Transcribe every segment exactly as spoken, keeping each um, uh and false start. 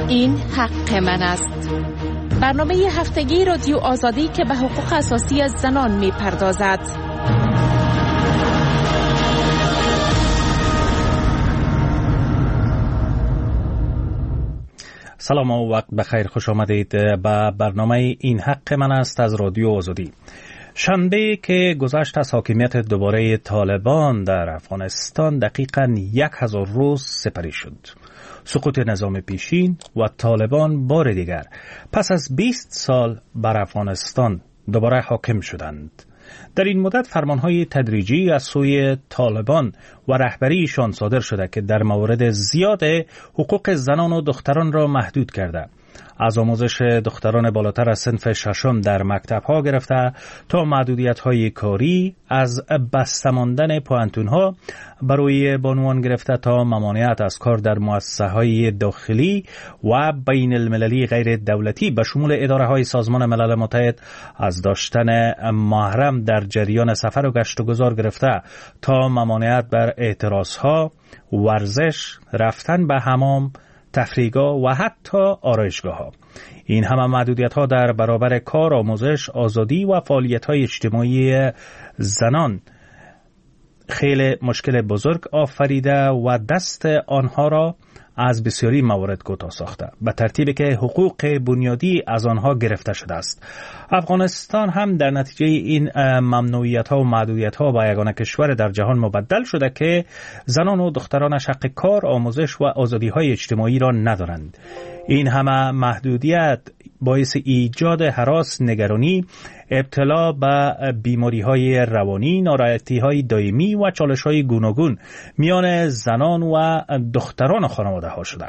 این حق من است. برنامه هفتگی رادیو آزادی که به حقوق اساسی زنان می پردازد. سلام و وقت بخیر، خوش آمدید به برنامه این حق من است از رادیو آزادی. شنبه که گذشت از حاکمیت دوباره طالبان در افغانستان دقیقاً یک هزار روز سپری شد. سقوط نظام پیشین و طالبان بار دیگر پس از بیست سال بر افغانستان دوباره حاکم شدند. در این مدت فرمانهای تدریجی از سوی طالبان و رهبریشان صادر شده که در موارد زیاد حقوق زنان و دختران را محدود کرده، از آموزش دختران بالاتر از صنف ششم در مکتب‌ها گرفته تا محدودیت‌های کاری، از بسته ماندن پوهنتون‌ها برای بانوان گرفته تا ممانعت از کار در مؤسسه‌های داخلی و بین المللی غیر دولتی به شمول اداره‌های سازمان ملل متحد، از داشتن محرم در جریان سفر و گشت و گذار گرفته تا ممانعت بر اعتراضها، ورزش، رفتن به حمام، تفریحگاه و حتی آرایشگاه ها. این همه محدودیت ها در برابر کار، آموزش، آزادی و فعالیت های اجتماعی زنان خیلی مشکل بزرگ آفریده و دست آنها را از بسیاری موارد کوتاه ساخته، به ترتیبی که حقوق بنیادی از آنها گرفته شده است. افغانستان هم در نتیجه این ممنوعیت ها و محدودیت ها با یگانه کشور در جهان مبدل شده که زنان و دخترانش حق کار، آموزش و آزادی های اجتماعی را ندارند. این همه محدودیت باعث ایجاد هراس، نگرانی، ابتلا به بیماری های روانی، ناراحتی های دائمی و چالش های گوناگون میان زنان و دختران خانواده ها شده.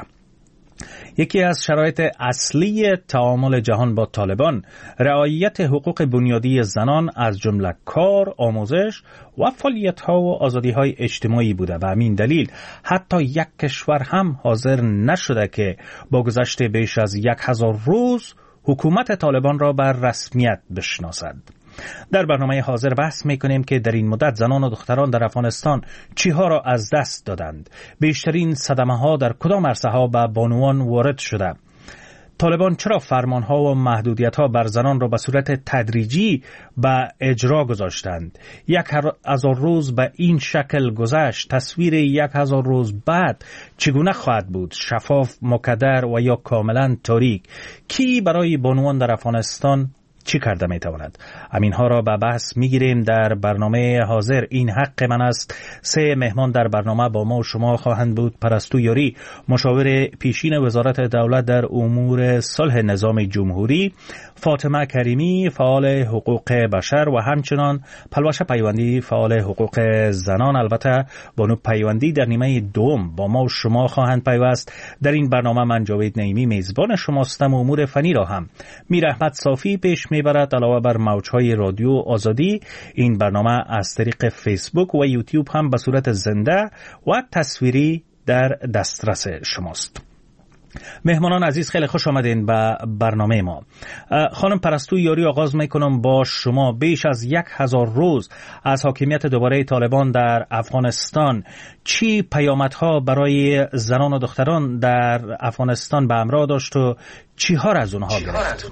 یکی از شرایط اصلی تعامل جهان با طالبان رعایت حقوق بنیادی زنان از جمله کار، آموزش و فعالیت‌ها و آزادی‌های اجتماعی بوده و همین دلیل حتی یک کشور هم حاضر نشده که با گذشت بیش از یک هزار روز حکومت طالبان را بر رسمیت بشناسد. در برنامه حاضر بحث میکنیم که در این مدت زنان و دختران در افغانستان چیها را از دست دادند، بیشترین صدمه ها در کدام عرصه ها به بانوان وارد شده، طالبان چرا فرمان ها و محدودیت ها بر زنان را به صورت تدریجی به اجرا گذاشتند، یک هزار روز به این شکل گذشت، تصویر یک هزار روز بعد چگونه خواهد بود، شفاف، مکدر و یا کاملا تاریک؟ کی برای بانوان در افغانستان چی کرده میتواند؟ همینها را به بحث میگیریم در برنامه حاضر این حق من است. سه مهمان در برنامه با ما و شما خواهند بود: پرستو یاری، مشاور پیشین وزارت دولت در امور صلح نظام جمهوری، فاطمه کریمی، فعال حقوق بشر و همچنان پلوش پیوندی، فعال حقوق زنان. البته بانو پیوندی در نیمه دوم با ما و شما خواهند پیوست. در این برنامه من جاوید نعیمی میزبان شماستم و امور فنی را هم میر احمد صافی پیش میبرد. علاوه بر موجهای رادیو آزادی، این برنامه از طریق فیسبوک و یوتیوب هم به صورت زنده و تصویری در دسترس شماست. مهمانان عزیز، خیلی خوش آمدین به برنامه ما. خانم پرستو یاری، آغاز میکنم با شما. بیش از یک هزار روز از حاکمیت دوباره طالبان در افغانستان، چی پیامدها برای زنان و دختران در افغانستان به همراه داشت و چی ها را از اونها گرفت؟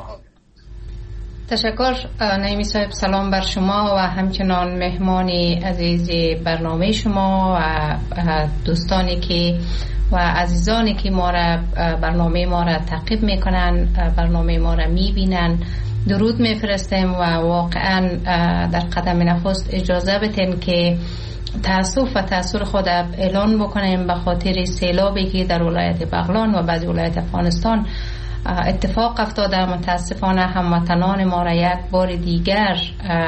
تشکر نعیمی صاحب، سلام بر شما و همچنان مهمانی عزیز برنامه شما و دوستانی که و عزیزانی که ما را برنامه ما را تعقیب میکنن، برنامه ما را میبینن، درود میفرستیم و واقعا در قدم نخست اجازه بدین که تأسف و تأثیر خود اعلان بکنیم به خاطر سیلابی که در ولایت بغلان و بعضی ولایت افغانستان اتفاق افتاده. متاسفانه هموطنان ما را یک بار دیگر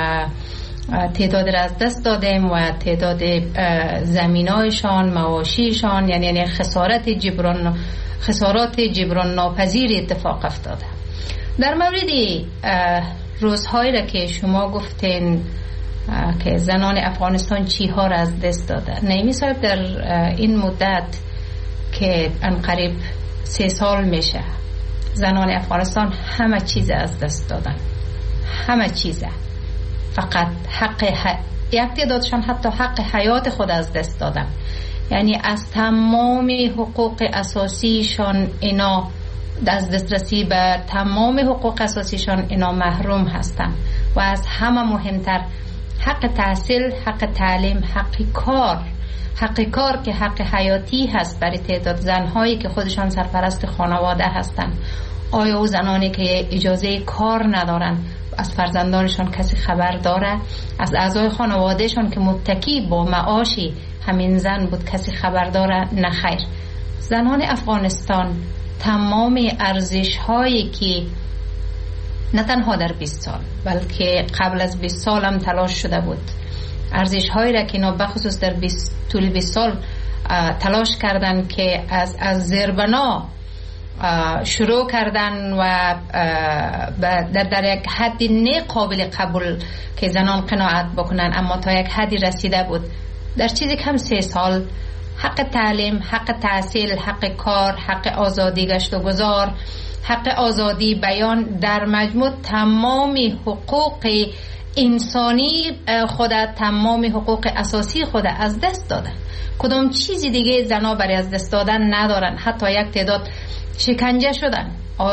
تعداد را از دست دادیم و تعداد زمینایشان، مواشیشان، یعنی یعنی خسارت جبران خسارات جبران ناپذیر اتفاق افتاده. در مورد روزهایی را که شما گفتین که زنان افغانستان چی ها را از دست داده، نعیمی صاحب در این مدت که انقریب سه سال میشه زنان افغانستان همه چیز از دست دادن، همه چیزه، فقط حق ح... یک تعدادشان حتی حق حیات خود از دست دادن. یعنی از تمام حقوق اساسیشان اینا از دسترسی به تمام حقوق اساسیشان اینا محروم هستند. و از همه مهمتر حق تحصیل، حق تعلیم، حق کار، حق کار که حق حیاتی هست برای تعداد زنهایی که خودشان سرپرست خانواده هستند. آیا او زنانی که اجازه کار ندارن از فرزندانشان کسی خبر داره؟ از اعضای خانوادهشان که متکی با معاشی همین زن بود کسی خبر داره؟ نه خیر. زنان افغانستان تمام ارزش هایی که نه تنها در بیست سال بلکه قبل از بیست سال هم تلاش شده بود، ارزش هایی را که اینا بخصوص در طول بیست سال تلاش کردن که از از زیربنا شروع کردن و در, در یک حدی نه قابل قبول که زنان قناعت بکنن، اما تا یک حدی رسیده بود. در چیزی کم سه سال حق تعلیم، حق تحصیل، حق کار، حق آزادی گشت و گذار، حق آزادی بیان، در مجموع تمام حقوق انسانی خود، تمام حقوق اساسی خود از دست دادن. کدام چیزی دیگه زنا برای از دست دادن ندارن. حتی یک تعداد شکنجه شدن،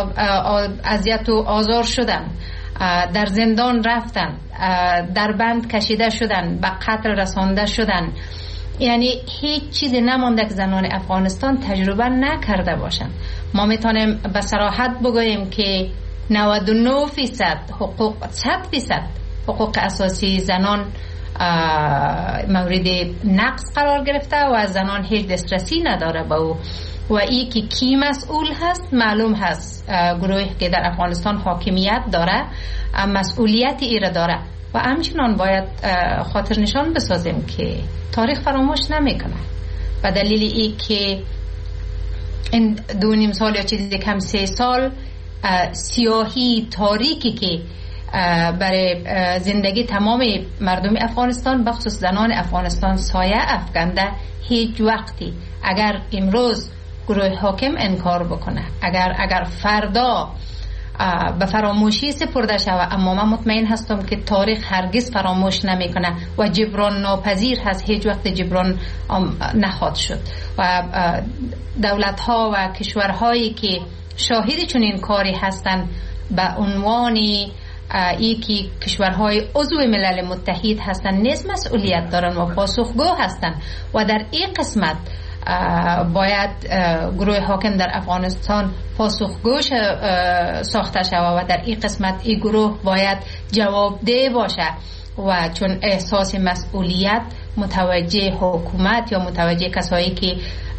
اذیت و آزار شدن، در زندان رفتن، در بند کشیده شدن، به قتل رسانده شدن. یعنی هیچ چیزی نمانده که زنان افغانستان تجربه نکرده باشن. ما میتونیم به صراحت بگوییم که نود و نه درصد حقوق، صد درصد حقوق اساسی زنان مورد نقض قرار گرفته و زنان هیچ دسترسی نداره به او. و ای که کی مسئول هست معلوم هست، گروهی که در افغانستان حاکمیت داره مسئولیت ای را داره. و همچنان باید خاطر نشان بسازیم که تاریخ فراموش نمیکنه. و دلیل ای که این دو نیم سال یا چیزی کم سه سال سیاهی تاریکی که برای زندگی تمام مردم افغانستان بخصوص زنان افغانستان سایه افکنده، هیچ وقتی اگر امروز گروه حاکم انکار بکنه، اگر اگر فردا به فراموشی سپرده شود، اما من مطمئن هستم که تاریخ هرگز فراموش نمیکنه و جبران ناپذیر هست، هیچ وقت جبران نخواهد شد. و دولت ها و کشورهایی که شاهد چنین کاری هستند به عنوان ای که کشورهای عضو ملل متحد هستند نیز مسئولیت دارن و پاسخگو هستند. و در این قسمت باید گروه حاکم در افغانستان پاسخگو ساخته شود و در این قسمت این گروه باید جوابده باشه و چون احساس مسئولیت متوجه حکومت یا متوجه کسایی که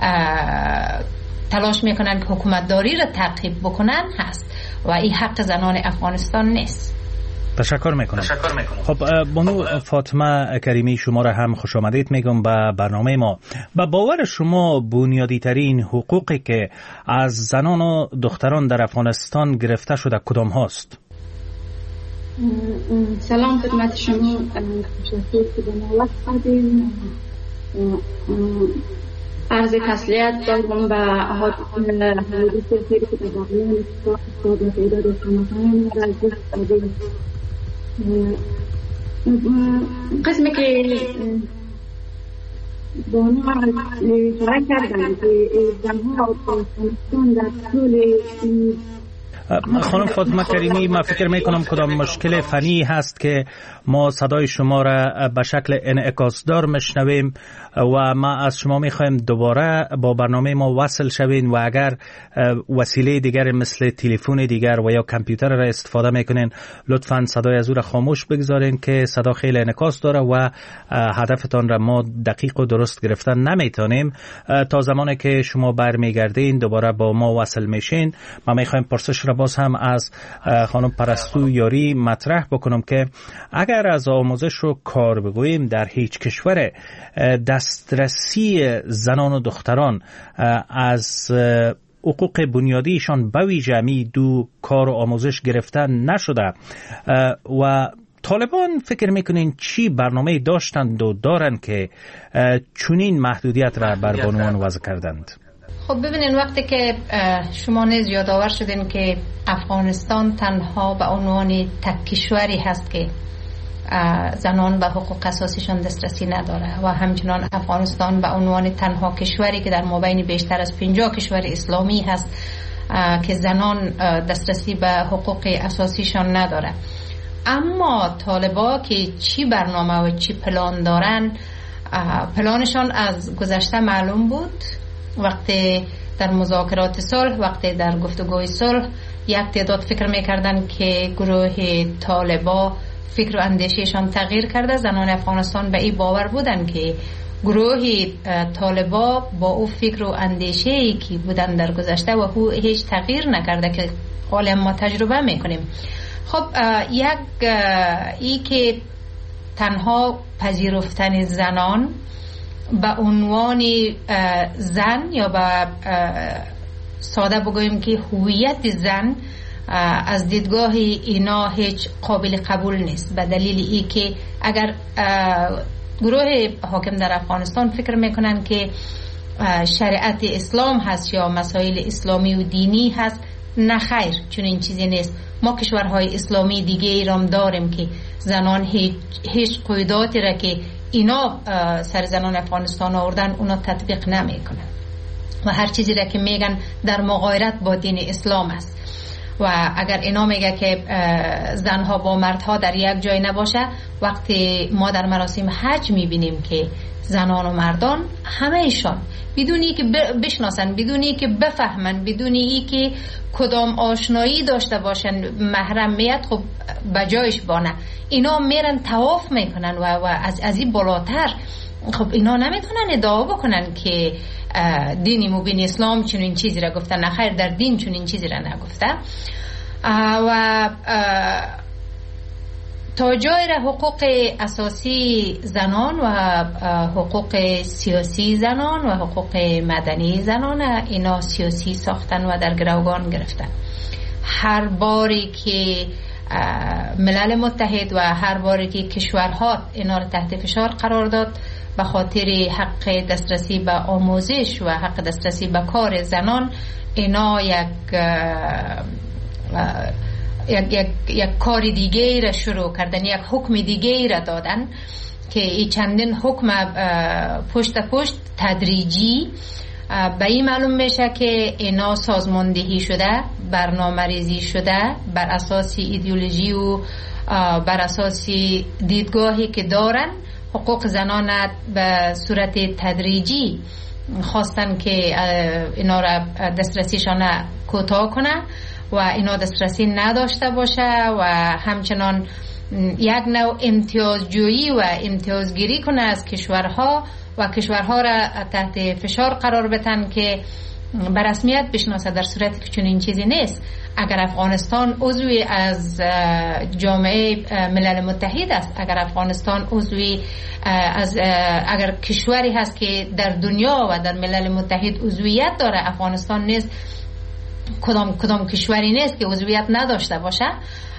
تلاش میکنن که حکومت داری را تعقیب بکنن هست و این حق زنان افغانستان نیست. تشکر میکنم. تشکر میکنم. خب بانو فاطمه کریمی، شما را هم خوش آمدید میگم به برنامه ما. با باور شما بنیادی ترین حقوقی که از زنان و دختران در افغانستان گرفته شده کدام هاست؟ سلام خدمت شما. خوشحال که به ما وقت دادین. عرض تسلیت دارم به حادثه خیلی که در باقیان استاد و تعداد شماهایم را از دست دادیم. قسمی که با ما اشاره کردن که زنها افغانستان در طول خانم فاطمه کریمی، من فکر میکنم کدام مشکل فنی هست که ما صدای شما را به شکل انعکاسدار میشنویم و ما از شما میخوایم دوباره با برنامه ما وصل شوین و اگر وسیله دیگر مثل تلفن دیگر و یا کامپیوتر را استفاده میکنین لطفاً صدای از او را خاموش بگذارین که صدا خیلی انعکاس داره و هدفتان را ما دقیق و درست گرفتن نمیتونیم. تا زمانی که شما برمیگردین دوباره با ما وصل میشین، ما میخوایم پرسش را باز هم از خانم پرستو یاری مطرح بکنم که اگر از آموزش و کار بگوییم در هیچ کشور دسترسی زنان و دختران از حقوق بنیادیشان به ویژه می دو کار و آموزش گرفتن نشده و طالبان فکر میکنین چی برنامه داشتند و دارن که چنین محدودیت را بر بانوان وضع کردند؟ خب ببینین، وقتی که شما نیز یادآور شدین که افغانستان تنها به عنوان تک کشوری هست که زنان به حقوق اساسیشان دسترسی نداره و همچنان افغانستان به عنوان تنها کشوری که در مابین بیشتر از پنجاه کشور اسلامی هست که زنان دسترسی به حقوق اساسیشان نداره. اما طالبا که چی برنامه و چی پلان دارن، پلانشان از گذشته معلوم بود. وقتی در مذاکرات صلح، وقتی در گفتگوی صلح، یک تعداد فکر میکردن که گروه طالبا فکر و اندیشهشان تغییر کرده. زنان افغانستان به این باور بودن که گروه طالبا با او فکر و اندیشه‌ای که بودن در گذشته و او هیچ تغییر نکرده که حالا ما تجربه میکنیم. خب یک ای که تنها پذیرفتن زنان به عنوان زن یا به ساده بگوییم که هویت زن از دیدگاه اینا هیچ قابل قبول نیست، به دلیل ای که اگر گروه حاکم در افغانستان فکر میکنن که شریعت اسلام هست یا مسائل اسلامی و دینی هست، نه خیر، چون این چیزی نیست. ما کشورهای اسلامی دیگه ایرام داریم که زنان هیچ, هیچ قیوداتی را که اینا سر زنان افغانستان آوردن اونا تطبیق نمی کنن و هر چیزی را که میگن در مغایرت با دین اسلام است. و اگر اینا میگه که زنها با مردها در یک جای نباشه، وقتی ما در مراسم حج میبینیم که زنان و مردان همه ایشان بدونی که بشناسن، بدونی که بفهمن، بدونی که کدام آشنایی داشته باشن محرمیت خب بجایش بانه، اینا میرن طواف میکنن و, و از از این بالاتر خب اینا نمیتونن ادعا بکنن که دین مبین اسلام چون این چیزی را گفته. نخیر، در دین چون این چیزی را نگفته. و تا جای را حقوق اساسی زنان و حقوق سیاسی زنان و حقوق مدنی زنان اینا سیاسی ساختن و در گروگان گرفتن. هر باری که ملل متحد و هر باری که کشورها اینا را تحت فشار قرار داد به خاطر حق دسترسی به آموزش و حق دسترسی به کار زنان، اینا یک یک, یک, یک کار دیگه را شروع کردن، یک حکم دیگه را دادن که این چندین حکم پشت پشت تدریجی به این معلوم میشه که اینا سازماندهی شده، برنامه ریزی شده بر اساس ایدئولوژی و بر اساس دیدگاهی که دارن. حقوق زنان به صورت تدریجی خواستن که اینا را دسترسیشان کوتاه کنه و اینا دسترسی نداشته باشه و همچنان یک نوع امتیازجویی و امتیازگیری کنه از کشورها و کشورها را تحت فشار قرار بدن که به رسمیت بشناسه، در صورتی که چون این چیزی نیست. اگر افغانستان عضوی از جامعه ملل متحد است، اگر افغانستان عضوی از اگر کشوری هست که در دنیا و در ملل متحد عضویت داره، افغانستان نیست کدام کدام کشوری نیست که عضویت نداشته باشه.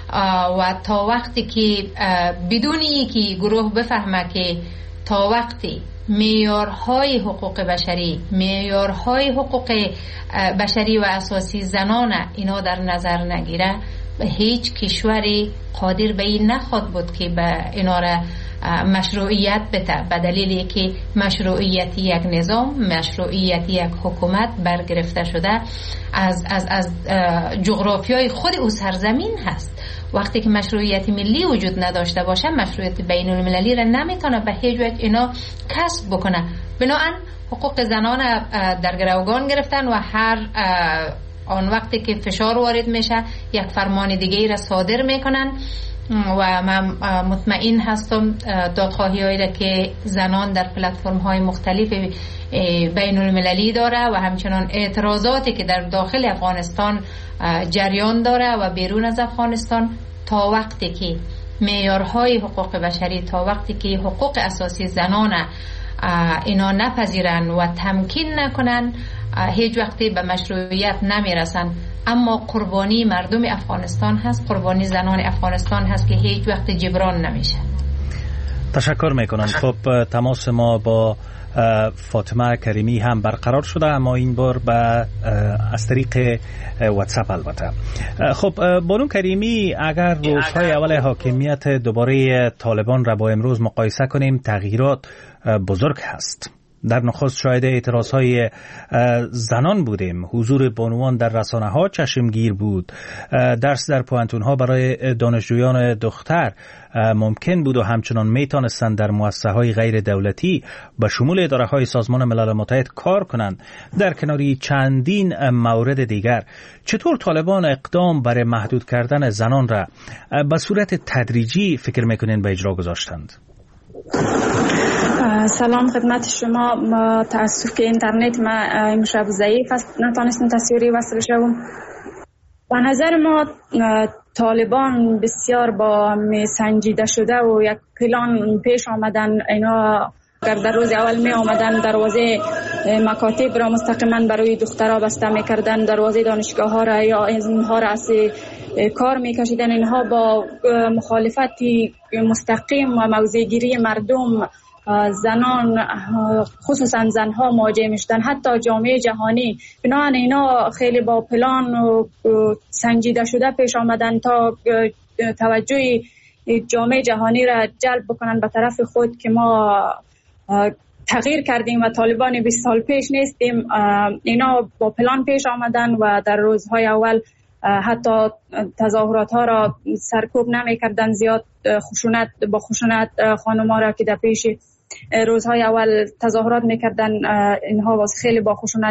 و تا وقتی که بدونی که گروه بفهمه که تا وقتی معیارهای حقوق بشری، معیارهای حقوق بشری و اساسی زنان اینا در نظر نگیره، به هیچ کشوری قادر به این نخواد بود که به اینا را مشروعیت بده، به دلیلی که مشروعیت یک نظام، مشروعیت یک حکومت برگرفته شده از از از جغرافیای خود او سرزمین هست. وقتی که مشروعیت ملی وجود نداشته باشه، مشروعیت بین المللی را نمیتونه به هیچ وجه اینا کسب بکنه. بنابراین حقوق زنان در گروگان گرفتن و هر آن وقتی که فشار وارد میشه یک فرمان دیگه را صادر میکنن و من مطمئن هستم دادخواهی هایی را که زنان در پلتفرم های مختلف بین المللی داره و همچنان اعتراضاتی که در داخل افغانستان جریان داره و بیرون از افغانستان، تا وقتی که معیارهای حقوق بشری، تا وقتی که حقوق اساسی زنان اینا نپذیرن و تمکین نکنن، هیچ وقتی به مشروعیت نمیرسن. اما قربانی مردم افغانستان هست، قربانی زنان افغانستان هست که هیچ وقت جبران نمیشه. تشکر میکنم. خب تماس ما با فاطمه کریمی هم برقرار شده، اما این بار به از طریق واتساپ البته. خب بانو کریمی، اگر روزهای اول حاکمیت دوباره طالبان را با امروز مقایسه کنیم، تغییرات بزرگ هست. در نخست شاهد اعتراضهای زنان بودیم. حضور بانوان در رسانه ها چشمگیر بود. درس در پوانتون ها برای دانشجویان دختر ممکن بود و همچنان میتونستند در مؤسسه های غیر دولتی به شمول اداره های سازمان ملل متحد کار کنند. در کناری چندین مورد دیگر، چطور طالبان اقدام برای محدود کردن زنان را به صورت تدریجی فکر میکنین به اجرا گذاشتند؟ سلام خدمت شما. تاسف که اینترنت ما امشب ضعیف است، نتونستم تصویری وصل شوم. به نظر ما طالبان بسیار با سنجیده شده و یک پلان پیش آمدن. اینا اگر در روز اول می آمدن دروازه مکاتب را مستقیما برای دخترها بسته می کردن، دروازه دانشگاه ها را یا اینها را از کار می کشیدن. اینها با مخالفتی مستقیم و موضع گیری مردم، زنان خصوصا زنها مواجه میشدن. حتی جامعه جهانی بنابراین اینا خیلی با پلان و سنجیده شده پیش آمدن تا توجه جامعه جهانی را جلب بکنن به طرف خود که ما تغییر کردیم و طالبان بیست سال پیش نیستیم. اینا با پلان پیش آمدن و در روزهای اول حتی تظاهرات ها را سرکوب نمی کردن، زیاد خشونت با خشونت خانم‌ها را که در پیش روزهای اول تظاهرات میکردن، اینها باز خیلی با خشونت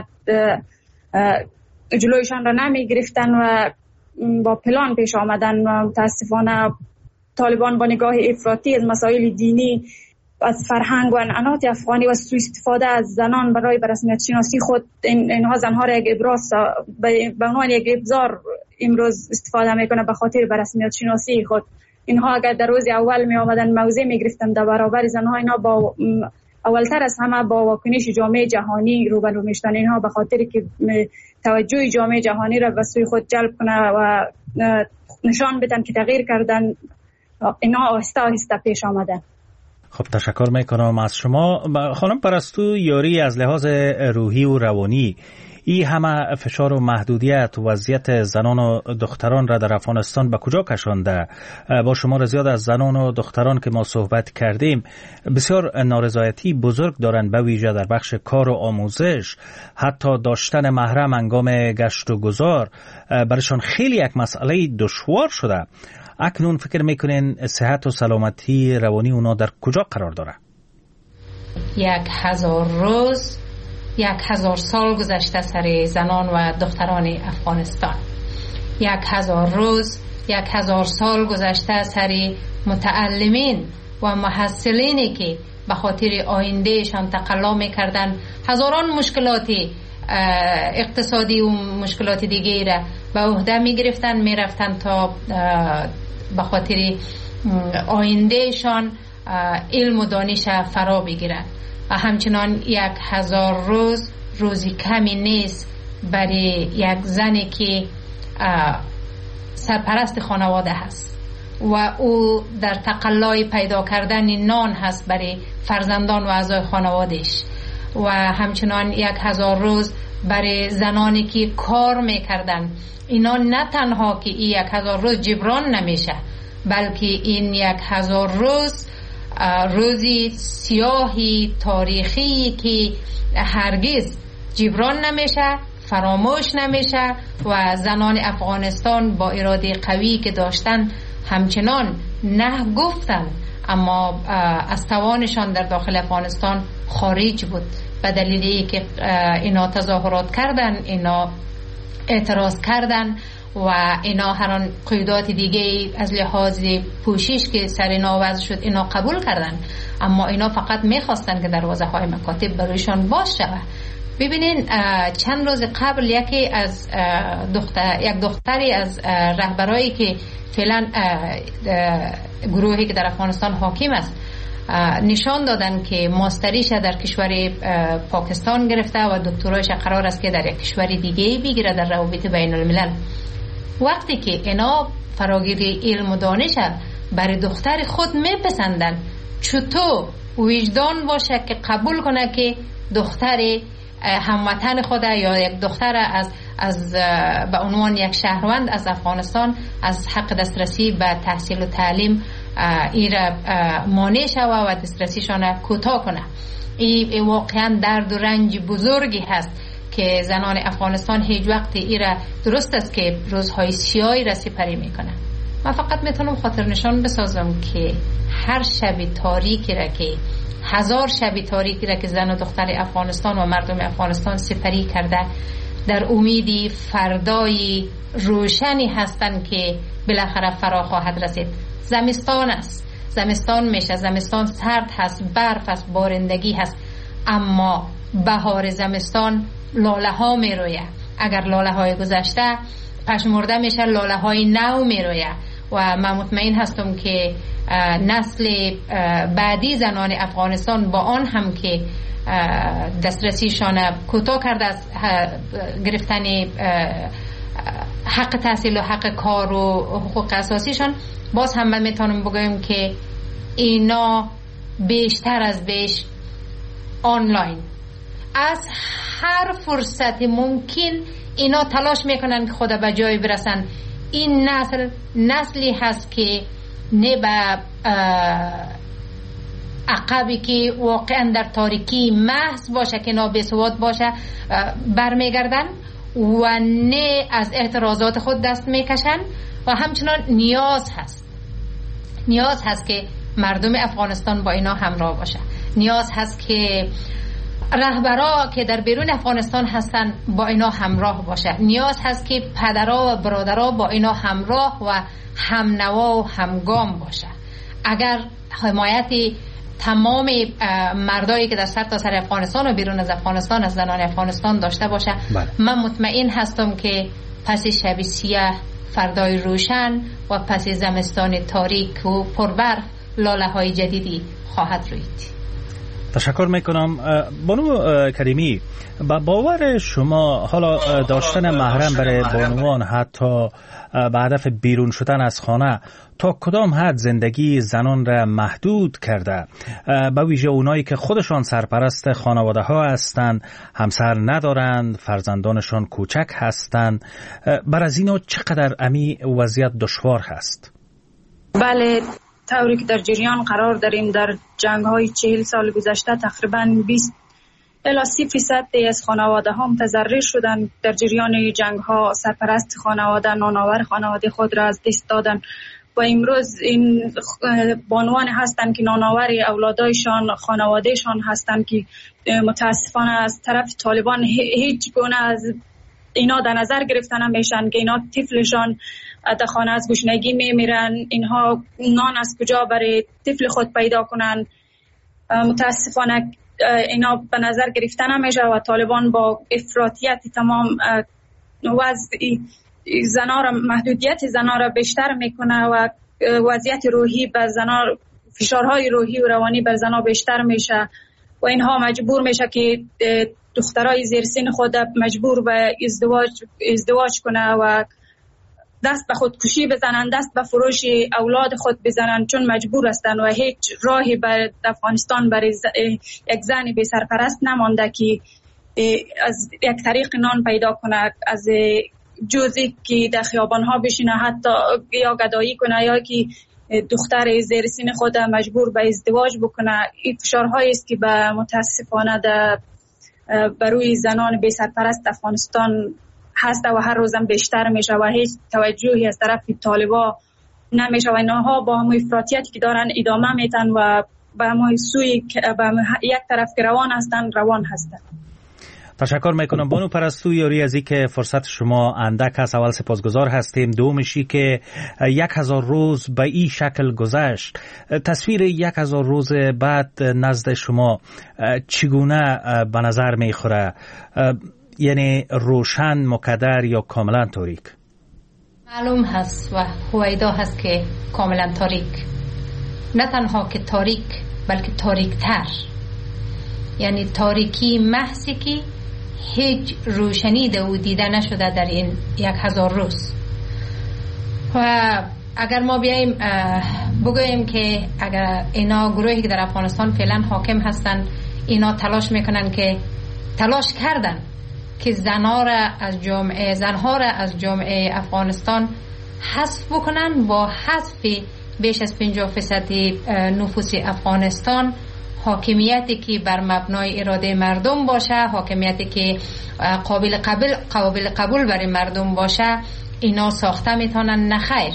جلویشان را نمی گرفتن و با پلان پیش آمدن. و متاسفانه طالبان با نگاه افراطی از مسائل دینی، از فرهنگ و عنعنات افغانی و سوء استفاده از زنان برای به رسمیت شناسی خود، این اینها زنها را یک ابراز به عنوان یک ابزار امروز استفاده میکنه به خاطر به رسمیت شناسی خود. اینها اگر در روز اول می آمدن موضع می گرفتن در برابر زنها، اینا با اولتر از همه با واکنش جامعه جهانی روبرو میشدن. اینها به خاطر که توجه جامعه جهانی را به سوی خود جلب کنه و نشان بدن که تغییر کردن، اینا آهسته آهسته پیش آمدن. خب تشکر میکنم از شما. خانم پرستو، یاری از لحاظ روحی و روانی، این همه فشار و محدودیت و وضعیت زنان و دختران را در افغانستان به کجا کشانده؟ با شمار زیاد از زنان و دختران که ما صحبت کردیم بسیار نارضایتی بزرگ دارند، به ویژه در بخش کار و آموزش. حتی داشتن محرم هنگام گشت و گذار برشان خیلی یک مسئله دشوار شده. اکنون فکر میکنین صحت و سلامتی روانی اونا در کجا قرار داره؟ یک هزار روز یک هزار سال گذشته سر زنان و دختران افغانستان. یک هزار روز یک هزار سال گذشته سر متعلمین و محصلینی که به خاطر آیندهشان تقلا میکردن، هزاران مشکلات اقتصادی و مشکلات دیگه را به عهده میگرفتن، میرفتن تا به خاطر آیندهشان علم و دانش فرا بگیرن. و همچنان یک هزار روز روزی کمی نیست برای یک زنی که سرپرست خانواده هست و او در تقلای پیدا کردن نان هست برای فرزندان و اعضای خانوادهش. و همچنان یک هزار روز برای زنانی که کار میکردن. اینا نه تنها که این یک هزار روز جبران نمیشه، بلکه این یک هزار روز روزی سیاهی تاریخی که هرگز جبران نمیشه، فراموش نمیشه. و زنان افغانستان با اراده قوی که داشتن همچنان نه گفتن، اما از توانشان در داخل افغانستان خارج بود. به دلیلی که اینا تظاهرات کردن، اینا اعتراض کردن و اینا هر آن قیودات دیگه از لحاظ پوشش که سر اینا وضع شد اینا قبول کردن، اما اینا فقط میخواستن که دروازه های مکاتب برایشان باز شود. ببینین چند روز قبل یکی از دختر یک دختری از رهبرایی که فعلا گروهی که در افغانستان حاکم است نشان دادن که ماستریش در کشور پاکستان گرفته و دکترایش قرار است که در یک کشور دیگه بگیره در روابط بین الملل. وقتی که اینا فراگیری علم و دانش برای دختر خود میپسندن، چطور وجدان باشه که قبول کنه که دختر هموطن خود یا یک دختر از از به عنوان یک شهروند از افغانستان از حق دسترسی به تحصیل و تعلیم ایره مانع شوه و دسترسیشان کوتاه کنه. این واقعا درد و رنج بزرگی هست که زنان افغانستان هیچ وقت ایره درست است که روزهای سیاهی را سپری میکنه. من فقط میتونم خاطر نشان بسازم که هر شب تاریکی را که هزار شب تاریکی را که زن و دختر افغانستان و مردم افغانستان سپری کرده در امیدی فردای روشنی هستند که بالاخره فرا خواهد رسید. زمستان است، زمستان میشه، زمستان سرد هست، برف است، بارندگی هست، اما بهار زمستان لاله ها می رویه. اگر لاله های گذشته پشمرده میشه، لاله های نو می رویه و من مطمئن هستم که نسل بعدی زنان افغانستان با آن هم که دسترسیشان کوتاه کرده از گرفتن حق تحصیل و حق کار و حقوق اساسیشان، باز هم من میتونم بگویم که اینا بیشتر از بیش آنلاین از هر فرصت ممکن اینا تلاش میکنن که خود به جای برسن. این نسل نسلی هست که نه به عقبی که واقعا در تاریکی محض باشه که نابسواد باشه برمیگردن و نه از اعتراضات خود دست میکشن و همچنان نیاز هست نیاز هست که مردم افغانستان با اینا همراه باشه. نیاز هست که رهبرا که در بیرون افغانستان هستن با اینا همراه باشه. نیاز هست که پدرها و برادرها با اینا همراه و همنوا و همگام باشه. اگر حمایت تمام مردایی که در سر تا سر افغانستان و بیرون از افغانستان از زنان افغانستان داشته باشه، بله. من مطمئن هستم که پس شب سیاه فردای روشن و پس زمستان تاریک و پربرف لاله های جدیدی خواهد روید. تشکر میکنم. بانو کریمی، با باور شما حالا داشتن محرم برای بانوان حتی به هدف بیرون شدن از خانه تا کدام حد زندگی زنان را محدود کرده؟ به ویژه اونایی که خودشان سرپرست خانواده ها هستند، همسر ندارند، فرزندانشان کوچک هستند، بر از اینا چقدر امی وضعیت دشوار هست؟ بله، طوری که در جریان قرار داریم در جنگ های چهل سال گذشته تقریباً بیست الی سی فیصد از خانواده ها متضرر شدن. در جریان جنگ ها سرپرست خانواده، نانآور خانواده خود را از دست دادن و امروز این بانوان هستند که نانآور اولادایشان، خانوادهشان هستند که متاسفانه از طرف طالبان هیچ گونه از اینا در نظر گرفته نمیشن که اینا طفلشان در خانه از گشنگی میمیرن، اینها نان از کجا برای طفل خود پیدا کنن. متاسفانه اینا به نظر گرفته نمیشه و طالبان با افراطیت تمام وضع زنا را، محدودیت زنا را بیشتر میکنه و وضعیت روحی بر زنا، فشارهای روحی و روانی بر زنا بیشتر میشه و اینها مجبور میشه که دخترای زیر سن خود مجبور به ازدواج ازدواج کنه و دست به خودکشی بزنن، دست به فروش اولاد خود بزنن، چون مجبور هستن و هیچ راهی بر افغانستان برای یک زن بی سرپرست نمانده که از یک طریق نان پیدا کنه، از جزی که در خیابان ها بشینه، حتی یا گدایی کنه یا که دختر زیر سن خود مجبور به ازدواج بکنه. این فشارهایی است که به متاسفانه در بروی زنان بی سرپرست افغانستان هست و هر روزم بیشتر میشه و هیچ توجهی از طرف طالبا نمیشه و اینها با همون افراطیتی که دارن ادامه میتن و به همون سوی به یک طرف که روان هستن روان هستن. تشکر میکنم بانو پرستو یاری از اینکه فرصت شما اندک هست. اول سپاسگزار هستیم. دومشی که یک هزار روز به این شکل گذشت، تصویر یک هزار روز بعد نزد شما چگونه به نظر میخوره؟ یعنی روشن، مکدر یا کاملا تاریک؟ معلوم هست و هویدا هست که کاملا تاریک. نه تنها که تاریک بلکه تاریک تر، یعنی تاریکی محضی که هیچ روشنی دو دیده نشده در این یک هزار روز. و اگر ما بیاییم بگوییم که اگر اینا گروهی که در افغانستان فعلا حاکم هستن، اینا تلاش میکنن که تلاش کردن که زنها را از جامعه زنها را از جامعه افغانستان حذف بکنن، با حذف بیش از پنجاه فیصد نفوس افغانستان حاکمیتی که بر مبنای اراده مردم باشه، حاکمیتی که قابل قبول قابل قبول برای مردم باشه، اینا ساخته میتونن. نخیر،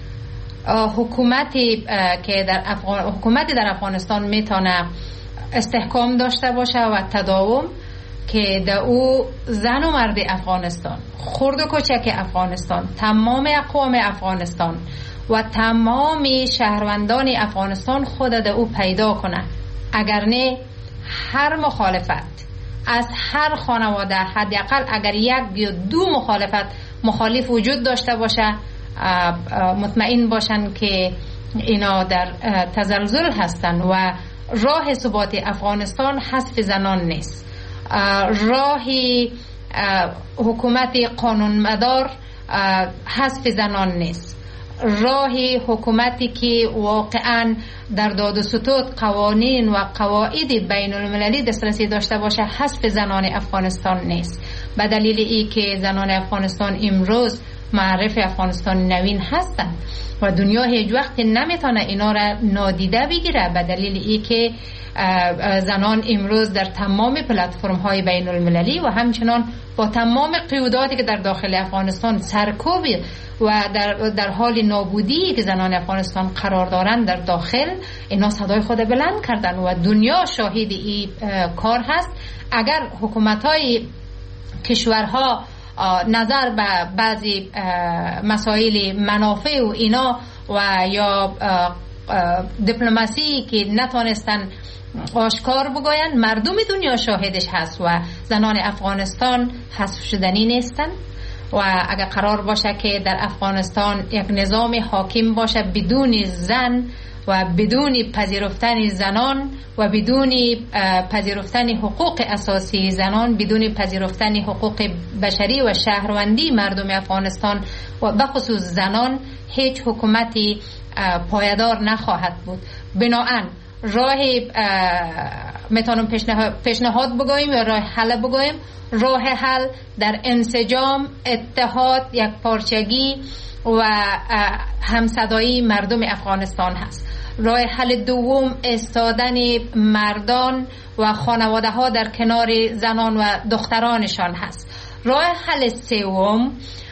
حکومتی که در افغان حکومتی در افغانستان میتونه استحکام داشته باشه و تداوم، که در او زن و مرد افغانستان، خرد و کوچک افغانستان، تمام اقوام افغانستان و تمام شهروندان افغانستان خود در او پیدا کنه. اگر نه، هر مخالفت از هر خانواده، حداقل اگر یک یا دو مخالفت مخالف وجود داشته باشه، مطمئن باشن که اینا در تزلزل هستن و راه ثبات افغانستان حذف زنان نیست. راه حکومت قانونمدار حذف زنان نیست. راه حکومتی که واقعا در داد و ستود قوانین و قواعد بین المللی دسترسی داشته باشه حذف زنان افغانستان نیست. به دلیل ای که زنان افغانستان امروز معرف افغانستان نوین هستند و دنیا هیچ وقت نمیتونه اینا را نادیده بگیره، به دلیل ای که زنان امروز در تمام پلتفرم های بین المللی و همچنان با تمام قیوداتی که در داخل افغانستان سرکوبی و در, در حال نابودی که زنان افغانستان قرار دارند در داخل، اینا صدای خود بلند کردن و دنیا شاهد این کار هست. اگر حکومت های کشورها نظر به بعضی مسائل منافع و اینا و یا دیپلماسی که نتونستن آشکار بگوین، مردم دنیا شاهدش هست و زنان افغانستان حذف شدنی نیستن. و اگر قرار باشه که در افغانستان یک نظام حاکم باشه بدون زن و بدون پذیرفتن زنان و بدون پذیرفتن حقوق اساسی زنان، بدون پذیرفتن حقوق بشری و شهروندی مردم افغانستان و بخصوص زنان، هیچ حکومتی پایدار نخواهد بود. بنابراین راه میتونم پیشنهاد بگویم یا راه حل بگویم، راه حل در انسجام، اتحاد، یک پارچگی و همصدایی مردم افغانستان هست. راه حل دوم ایستادن مردان و خانواده ها در کنار زنان و دخترانشان هست. راه حل سوم،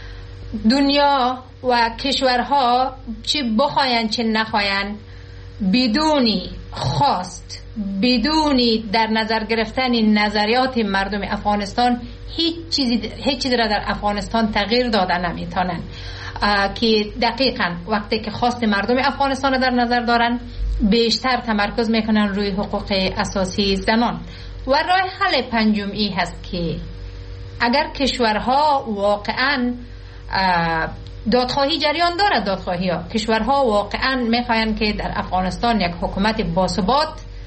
دنیا و کشورها چی بخواین چی نخواین، بدونی خواست، بدونی در نظر گرفتن نظریات مردم افغانستان، هیچ چیزی هیچ چیزی را در افغانستان تغییر داده نمیتونن. که دقیقاً وقتی که خواست مردم افغانستان را در نظر دارن، بیشتر تمرکز میکنن روی حقوق اساسی زنان. و راه حل پنجمی هست که اگر کشورها واقعاً دادخواهی جریان دارد، دادخواهی ها کشورها واقعاً میخواین که در افغانستان یک حکومت باثبات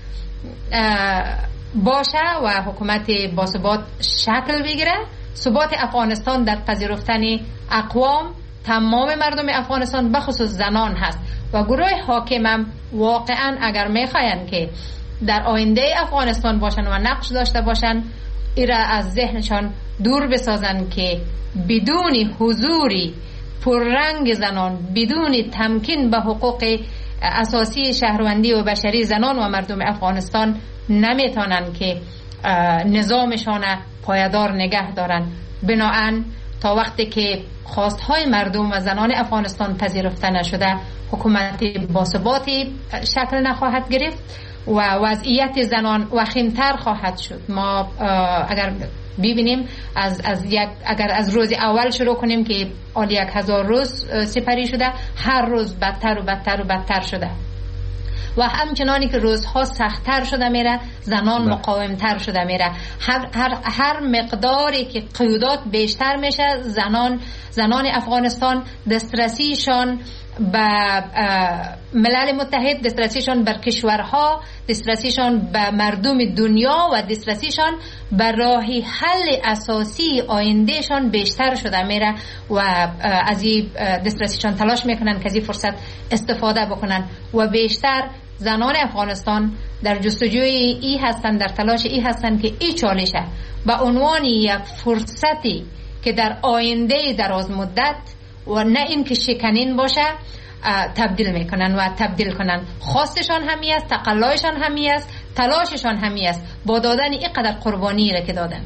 باشه و حکومت باثبات شکل بگیره، ثبات افغانستان در پذیرفتن اقوام، تمام مردم افغانستان بخصوص زنان هست. و گروه حاکم هم واقعا اگر میخواین که در آینده افغانستان باشن و نقش داشته باشن، ایرا از ذهنشان دور بسازن که بدون حضوری پررنگ زنان، بدون تمکین به حقوق اساسی شهروندی و بشری زنان و مردم افغانستان نمیتونن که نظامشان پایدار نگه دارن. بنابراین تا وقتی که خواستهای مردم و زنان افغانستان پذیرفته نشده، حکومت باثباتی شکل نخواهد گرفت و وضعیت زنان وخیمتر خواهد شد. ما اگر ببینیم از از یک اگر از روز اول شروع کنیم که آل یک هزار روز سپری شده، هر روز بدتر و بدتر و بدتر شده و همچنانی که روزها سختتر شده میره، زنان مقاومتر شده میره. هر, هر, هر مقداری که قیودات بیشتر میشه، زنان زنان افغانستان دسترسیشان به ملل متحد، دسترسیشان بر کشورها، دسترسیشان به مردم دنیا و دسترسیشان به راه حل اساسی آیندهشان بیشتر شده میره و از این دسترسیشان تلاش میکنن که از این فرصت استفاده بکنن و بیشتر زنان افغانستان در جستجوی ای هستن، در تلاش ای هستن که ای چالشه به عنوان یک فرصتی که در آینده دراز مدت و نه این که شکنین باشه تبدیل میکنن و تبدیل کنن. خواستشان همی است، تقلایشان همی است، تلاششان همی است با دادن اینقدر قربانی را که دادن.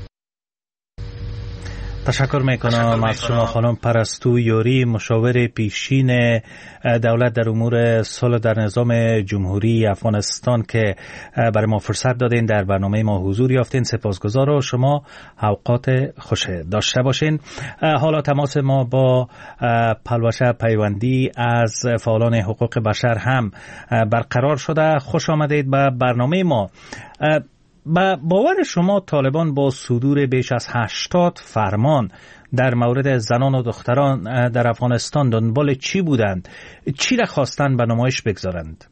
تشکر میکنم از شما خانم پرستو یوری، مشاور پیشین دولت در امور صلح در نظام جمهوری افغانستان که برای ما فرصت دادین در برنامه ما حضور یافتین. سپاسگزار و شما اوقات خوش داشته باشین. حالا تماس ما با پلوشه پیوندی از فعالان حقوق بشر هم برقرار شده. خوش آمدید به برنامه ما. با باور شما طالبان با صدور بیش از هشتاد فرمان در مورد زنان و دختران در افغانستان دنبال چی بودند؟ چی را خواستند به نمایش بگذارند؟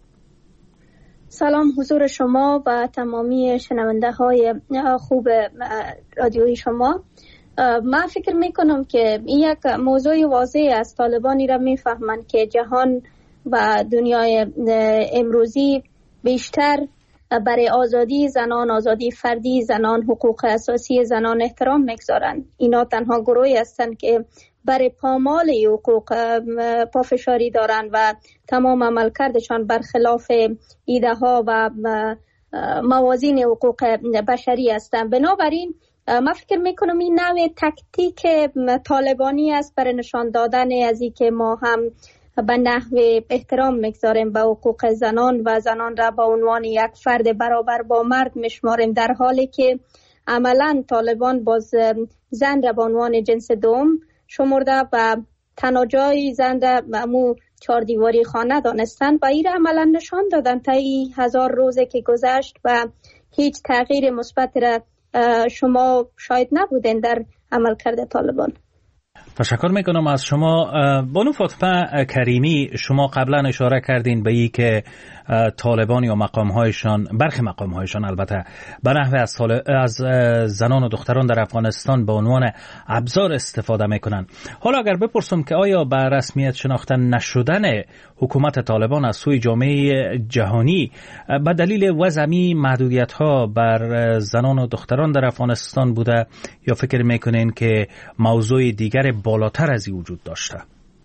سلام حضور شما و تمامی شنونده های خوب رادیوی شما. من فکر میکنم که این یک موضوع واضح است. طالبانی را میفهمند که جهان و دنیای امروزی بیشتر برای آزادی زنان، آزادی فردی زنان، حقوق اساسی زنان احترام میگذارند. اینا تنها گروهی هستند که برای پامال حقوق پافشاری دارند و تمام عملکردشان برخلاف ایده ها و موازین حقوق بشری هستند. بنابراین من فکر میکنم این نوع تکتیک طالبانی است برای نشان دادن از این که ما هم به نحو احترام میگذاریم به حقوق زنان و زنان را به عنوان یک فرد برابر با مرد میشماریم، در حالی که عملا طالبان باز زن را به عنوان جنس دوم شمرده و تنها جای زن را مو چهار دیواری خانه دانستند و این را عملا نشان دادن تا این هزار روزه که گذشت و هیچ تغییر مثبت را شما شاید نبودین در عملکرد طالبان. تشکر میکنم از شما. بانو فاطمه کریمی، شما قبلا اشاره کردین به این که طالبان یا مقامهایشان، برخی مقامهایشان البته، به نحو از, از زنان و دختران در افغانستان به عنوان ابزار استفاده میکنن. حالا اگر بپرسم که آیا به رسمیت شناخته نشدن حکومت طالبان از سوی جامعه جهانی به دلیل وضعی محدودیت ها بر زنان و دختران در افغانستان بوده، یا فکر میکنین که موضوع دیگر بالاتر از این وجود داشته؟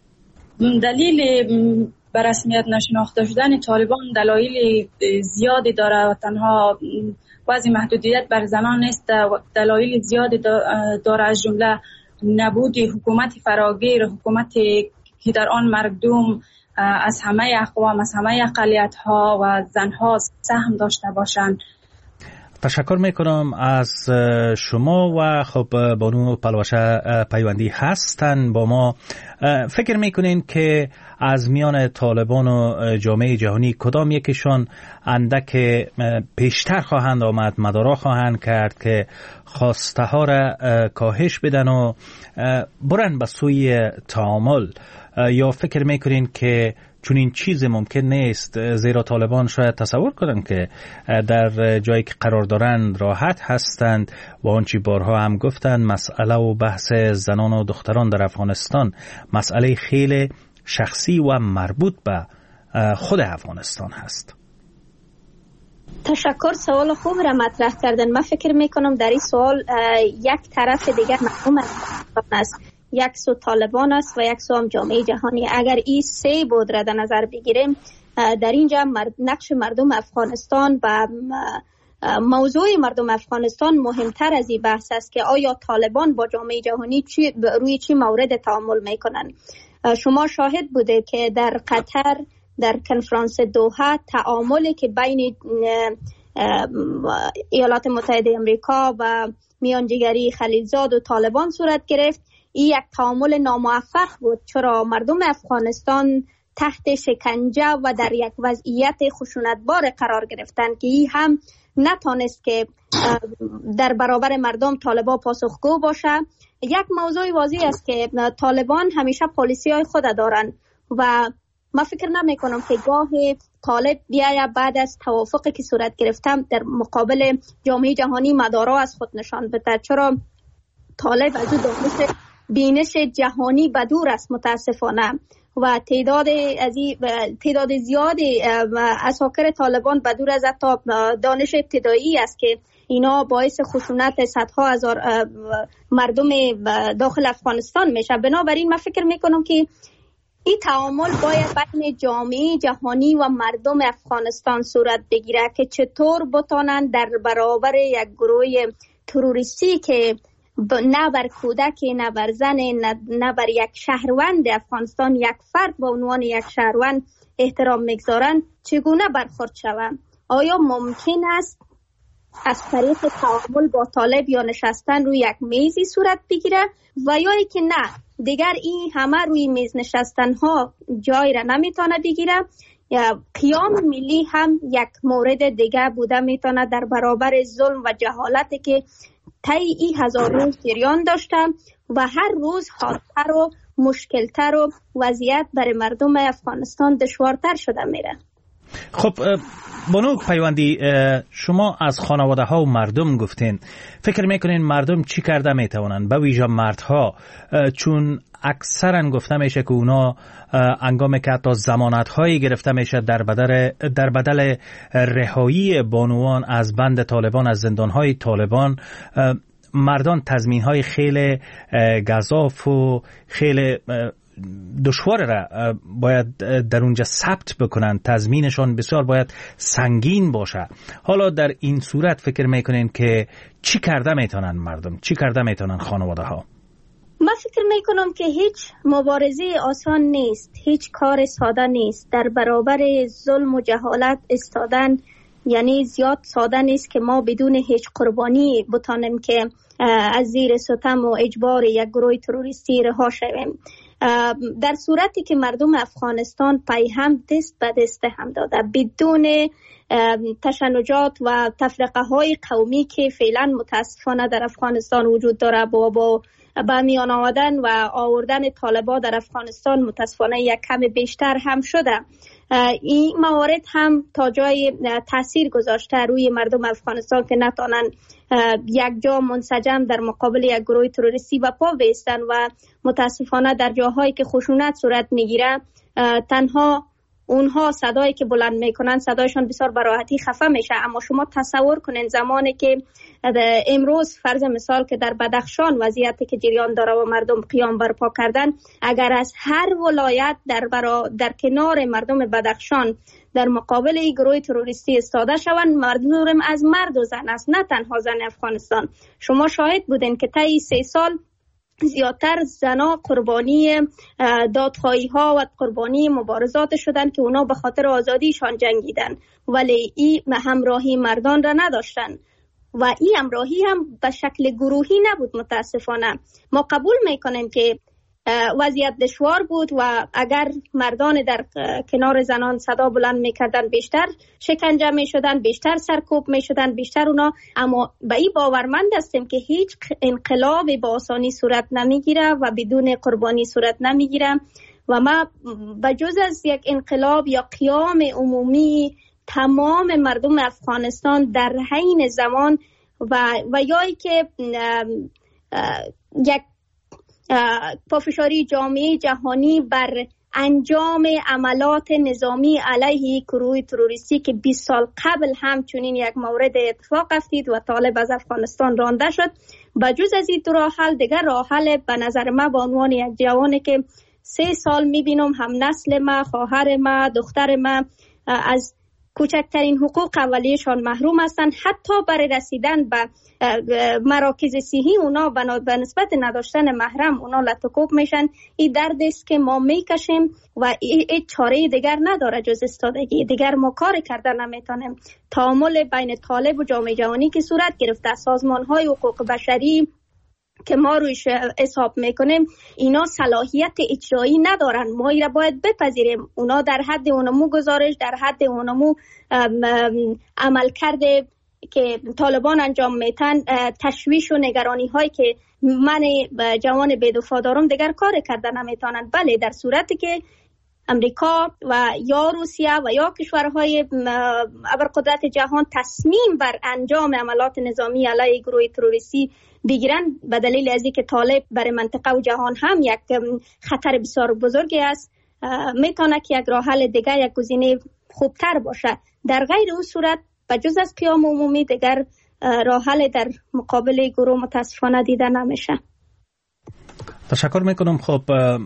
دلیل به رسمیت نشناخته شدن طالبان دلایل زیادی داره و تنها وضع محدودیت بر زنان نیست. دلایل زیادی داره، از جمله نبود حکومت فراگیر، حکومتی که در آن مردم از همه اقوام، از همه اقلیت ها و زنها سهم داشته باشند. تشکر میکنم از شما. و خب بانو پلوشه پیوندی هستن با ما. فکر میکنین که از میان طالبان و جامعه جهانی کدام یکیشان اندک پیشتر خواهند آمد، مدارا خواهند کرد که خواسته ها را کاهش بدن و برن به سوی تعامل، یا فکر میکنین که چون این چیز ممکن نیست، زیرا طالبان شاید تصور کنند که در جایی که قرار دارند راحت هستند و آنچه بارها هم گفتند مسئله و بحث زنان و دختران در افغانستان مسئله خیلی شخصی و مربوط به خود افغانستان هست؟ تشکر، سوال خوب را مطرح کردن. من فکر میکنم در این سوال یک طرف دیگر مفهوم است، یک سو طالبان است و یک سو هم جامعه جهانی. اگر این سه بود را در نظر بگیریم، در اینجا نقش مردم افغانستان و موضوع مردم افغانستان مهمتر از این بحث است که آیا طالبان با جامعه جهانی چی روی چی مورد تعامل میکنن. شما شاهد بوده که در قطر در کنفرانس دوحه تعاملی که بین ایالات متحده امریکا و میانجیگری خلیلزاد و طالبان صورت گرفت، این یک تعامل ناموفق بود، چرا مردم افغانستان تحت شکنجه و در یک وضعیت خشونتبار قرار گرفتند که این هم نتانست که در برابر مردم طالبان پاسخگو باشه. یک موضوع واضح است که طالبان همیشه پالیسی های خود دارن و من فکر نمی کنم که گاه طالب بیاید بعد از توافقی که صورت گرفتم در مقابل جامعه جهانی مدارا از خود نشان بده، چرا طالب از او دانش بینش جهانی بدور است متاسفانه و تعداد از تعداد زیادی عساکر طالبان بدور از حتی دانش ابتدایی است که اینا باعث خشونت صدها هزار مردم داخل افغانستان میشه. بنابراین من فکر میکنم که این تعامل باید بین جامعه جهانی و مردم افغانستان صورت بگیره که چطور بتانند در برابر یک گروه تروریستی که نه بر کودکی، نه بر زن، نه بر یک شهروند افغانستان، یک فرد به عنوان یک شهروند احترام میگذارن، چگونه برخورد شوند. آیا ممکن است از طریق تعامل با طالب یا نشستن روی یک میزی صورت بگیره و یا که نه دیگر این همه روی میز نشستن ها جای را نمیتونه بگیره؟ یا قیام ملی هم یک مورد دیگه بوده میتونه در برابر ظلم و جهالتی که طی این هزار روز جریان داشته و هر روز حادتر و مشکلتر و وضعیت برای مردم افغانستان دشوارتر شده میره. خب بانو پیوندی، شما از خانواده ها و مردم گفتین، فکر میکنین مردم چی کرده میتوانند، به ویژه مردها، چون اکثرا گفته میشه که اونا انگامی که حتی ضمانت هایی گرفته میشه در بدل در بدل رهایی بانوان از بند طالبان، از زندان های طالبان، مردان تضمین های خیلی گزاف و خیلی دشوار را باید در اونجا ثبت بکنن، تضمینشان بسیار باید سنگین باشه. حالا در این صورت فکر میکنین که چی کرده میتونن مردم، چی کرده میتونن خانواده ها؟ من فکر میکنم که هیچ مبارزه آسان نیست، هیچ کار ساده نیست. در برابر ظلم و جهالت استادن یعنی زیاد ساده نیست که ما بدون هیچ قربانی بتانیم که از زیر ستم و اجبار یک گروه تروریستی رها شویم. در صورتی که مردم افغانستان پای هم دست به دست هم داده، بدون تشنجات و تفرقه های قومی که فعلا متاسفانه در افغانستان وجود داره، با با به میان آمدن و آوردن طالبا در افغانستان متاسفانه یک کم بیشتر هم شده. این موارد هم تا جای تاثیر گذاشته روی مردم افغانستان که نتانن یک جا منسجم در مقابل یک گروه تروریستی و پا بیستن و متاسفانه در جاهایی که خشونت صورت میگیره تنها اونها صدایی که بلند میکنن صدایشان بسیار به راحتی خفه میشه. اما شما تصور کنین زمانی که امروز فرض مثال که در بدخشان وضعیتی که جریان داره و مردم قیام برپا کردن، اگر از هر ولایت در برا در کنار مردم بدخشان در مقابل این گروه تروریستی استاده شوند، مردم از مرد و زن است، نه تنها زن افغانستان. شما شاهد بودین که طی سه سال زیادتر زنا قربانی دادخواهی ها و قربانی مبارزات شدن که اونا به خاطر آزادیشان جنگیدن، ولی این همراهی مردان را نداشتن و این همراهی هم به شکل گروهی نبود. متاسفانه ما قبول میکنیم که وضعیت دشوار بود و اگر مردان در کنار زنان صدا بلند میکردن بیشتر شکنجه میشدن، بیشتر سرکوب میشدن، بیشتر اونا. اما به این باورمند هستیم که هیچ انقلاب با آسانی صورت نمیگیره و بدون قربانی صورت نمیگیره و ما بجز از یک انقلاب یا قیام عمومی تمام مردم افغانستان در حین زمان و و یایی که یک پافشاری جامعه جهانی بر انجام عملات نظامی علیه گروه تروریستی که بیست سال قبل همچنین یک مورد اتفاق افتید و طالب از افغانستان رانده شد. بجز از این دو راه حل دیگر راه حل به نظر ما به عنوان یک جوانی که سه سال میبینم هم نسل ما، خواهر ما، دختر ما از کوچکترین حقوق اولیه‌شان محروم هستند، حتی برای رسیدن به مراکز صحی اونا به نسبت نداشتن محرم اونا لطکوب میشن. این درد است که ما میکشیم و این چاره دیگر نداره جز استادگی. دیگر ما کار کردن نمیتونیم. تعامل بین طالب و جامعه جهانی که صورت گرفته، سازمان های حقوق بشری که ما رویش حساب میکنیم، اینا صلاحیت اجرایی ندارن. ما اینا باید بپذیریم. اونا در حد اونمو گزارش، در حد اونمو عمل کرده که طالبان انجام میتن، تشویش و نگرانی هایی که من جوان بی‌دفاع دارم دیگر کار کردن نمیتونن. بله، در صورتی که امریکا و یا روسیه و یا کشورهای ابرقدرت جهان تصمیم بر انجام عملات نظامی علیه گروه تروریستی بگیرن، به دلیل از اینکه طالب برای منطقه و جهان هم یک خطر بسیار بزرگی است، میتونه که یک راه حل دیگر، یک گزینه خوبتر باشه. در غیر اون صورت بجز از قیام عمومی دیگر راه حل در مقابل گروه متاسفانه دیده نمیشه. تشکر میکنم. خب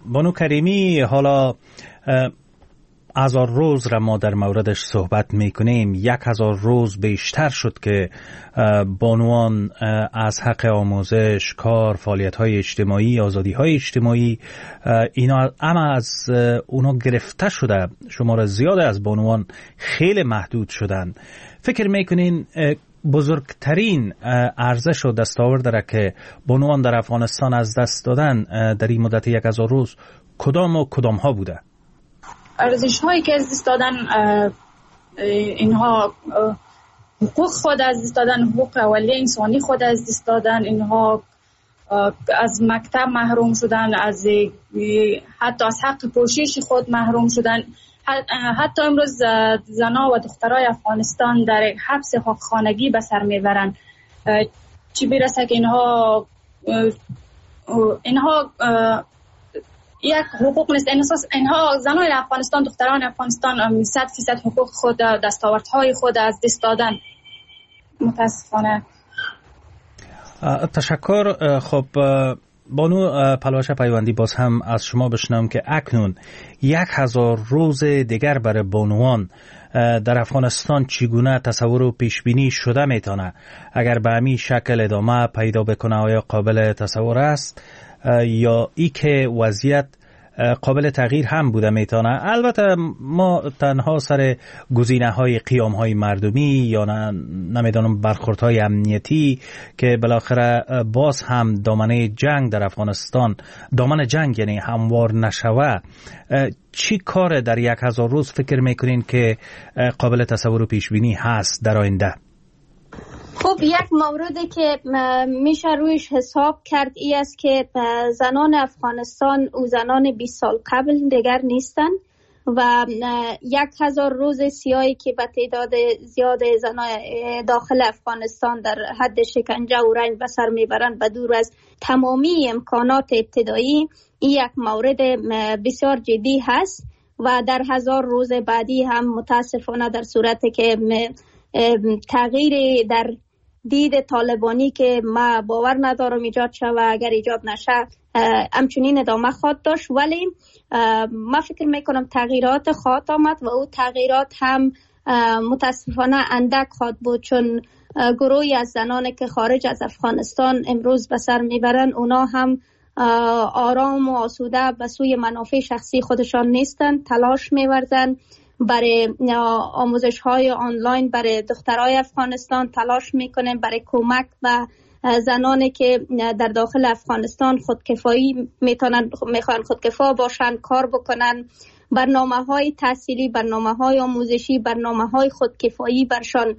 بانو کریمی، حالا هزار روز را ما در موردش صحبت میکنیم. یک هزار روز بیشتر شد که بانوان از حق آموزش، کار، فعالیت های اجتماعی، آزادی های اجتماعی، اینا اما از اونا گرفته شده. شمار زیاد از بانوان خیلی محدود شدن. فکر میکنین بزرگترین ارزش و دستاورد داره که بانوان در افغانستان از دست دادن در این مدت یک هزار روز کدام و کدام ها بوده؟ ارزش هایی که از دست دادن، اینها حقوق خود از دست دادن، حقوق اولیه انسانی خود از دست دادن، اینها از مکتب محروم شدن، از حتی از حق پوشش خود محروم شدن. حتی امروز زنان و دخترای افغانستان در حبس خانگی به سر میبرند. چی برسه که اینها اینها یک حقوق نیست. اینها زنان افغانستان، دختران افغانستان صد فیصد حقوق خود، دستاوردهای خود از دست دادن متاسفانه. تشکر. خب بانو پلوش پیوندی، باز هم از شما بشنم که اکنون یک هزار روز دیگر برای بانوان در افغانستان چگونه تصور و پیش بینی شده میتونه؟ اگر به همین شکل ادامه پیدا بکنه آیا قابل تصور است یا ای که وضعیت قابل تغییر هم بوده میتونه؟ البته ما تنها سر گزینه های قیام های مردمی یا نه نمیدانم برخورد های امنیتی که بالاخره باز هم دامنه جنگ در افغانستان، دامن جنگ یعنی هموار نشوه، چی کار در یک هزار روز فکر میکنین که قابل تصور و پیش بینی هست در آینده؟ خب یک موردی که میشه رویش حساب کرد ای است که زنان افغانستان و زنان بیست سال قبل دیگر نیستن و یک هزار روز سیاهی که به تعداد زیاد زنان داخل افغانستان در حد شکنجه و رنج به سر میبرند به دور از تمامی امکانات ابتدایی، این یک مورد بسیار جدی هست و در هزار روز بعدی هم متاسفانه در صورتی که تغییر در دید طالبانی که ما باور ندارم ایجاد شد و اگر ایجاد نشه همچنین ادامه خواهد داشت، ولی ما فکر میکنم تغییرات خواهد آمد و او تغییرات هم متاسفانه اندک خواهد بود، چون گروهی از زنان که خارج از افغانستان امروز به سر میبرن اونا هم آرام و آسوده به سوی منافع شخصی خودشان نیستن، تلاش میورزن برای آموزش های آنلاین برای دخترای افغانستان، تلاش میکنن برای کمک و زنانی که در داخل افغانستان خودکفایی میتونن میخوان خودکفا باشن، کار بکنن. برنامه های تحصیلی، برنامه های آموزشی، برنامه های خودکفایی برشان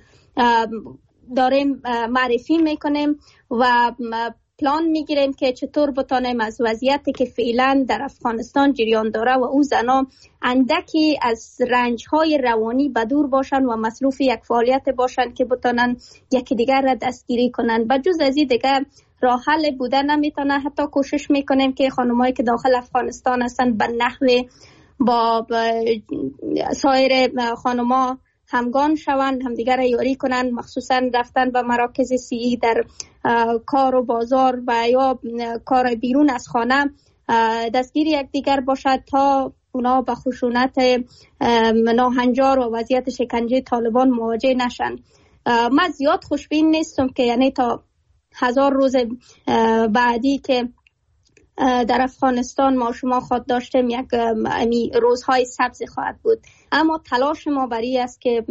داریم معرفی میکنیم و پلان میگیریم که چطور بتانیم از وضعیتی که فعلا در افغانستان جریان داره و او زنا اندکی از رنج‌های روانی بدور باشن و مصروف یک فعالیت باشن که بتانن یکی دیگر را دستگیری کنن. بجز از این دیگر راه حل بوده نمیتونه. حتی کوشش میکنیم که خانمایی که داخل افغانستان هستن به نحو با سایر خانما همگان شوند، همدیگر یاری کنند، مخصوصا رفتن به مراکز صحی در کار و بازار و یا کار بیرون از خانه دستگیر یکدیگر باشد تا اونا به خشونت ناهنجار و وضعیت شکنجه طالبان مواجه نشن. من زیاد خوشبین نیستم که یعنی تا هزار روز بعدی که در افغانستان ما شما خود داشتیم یک روزهای سبز خواهد بود، اما تلاش ما برای است که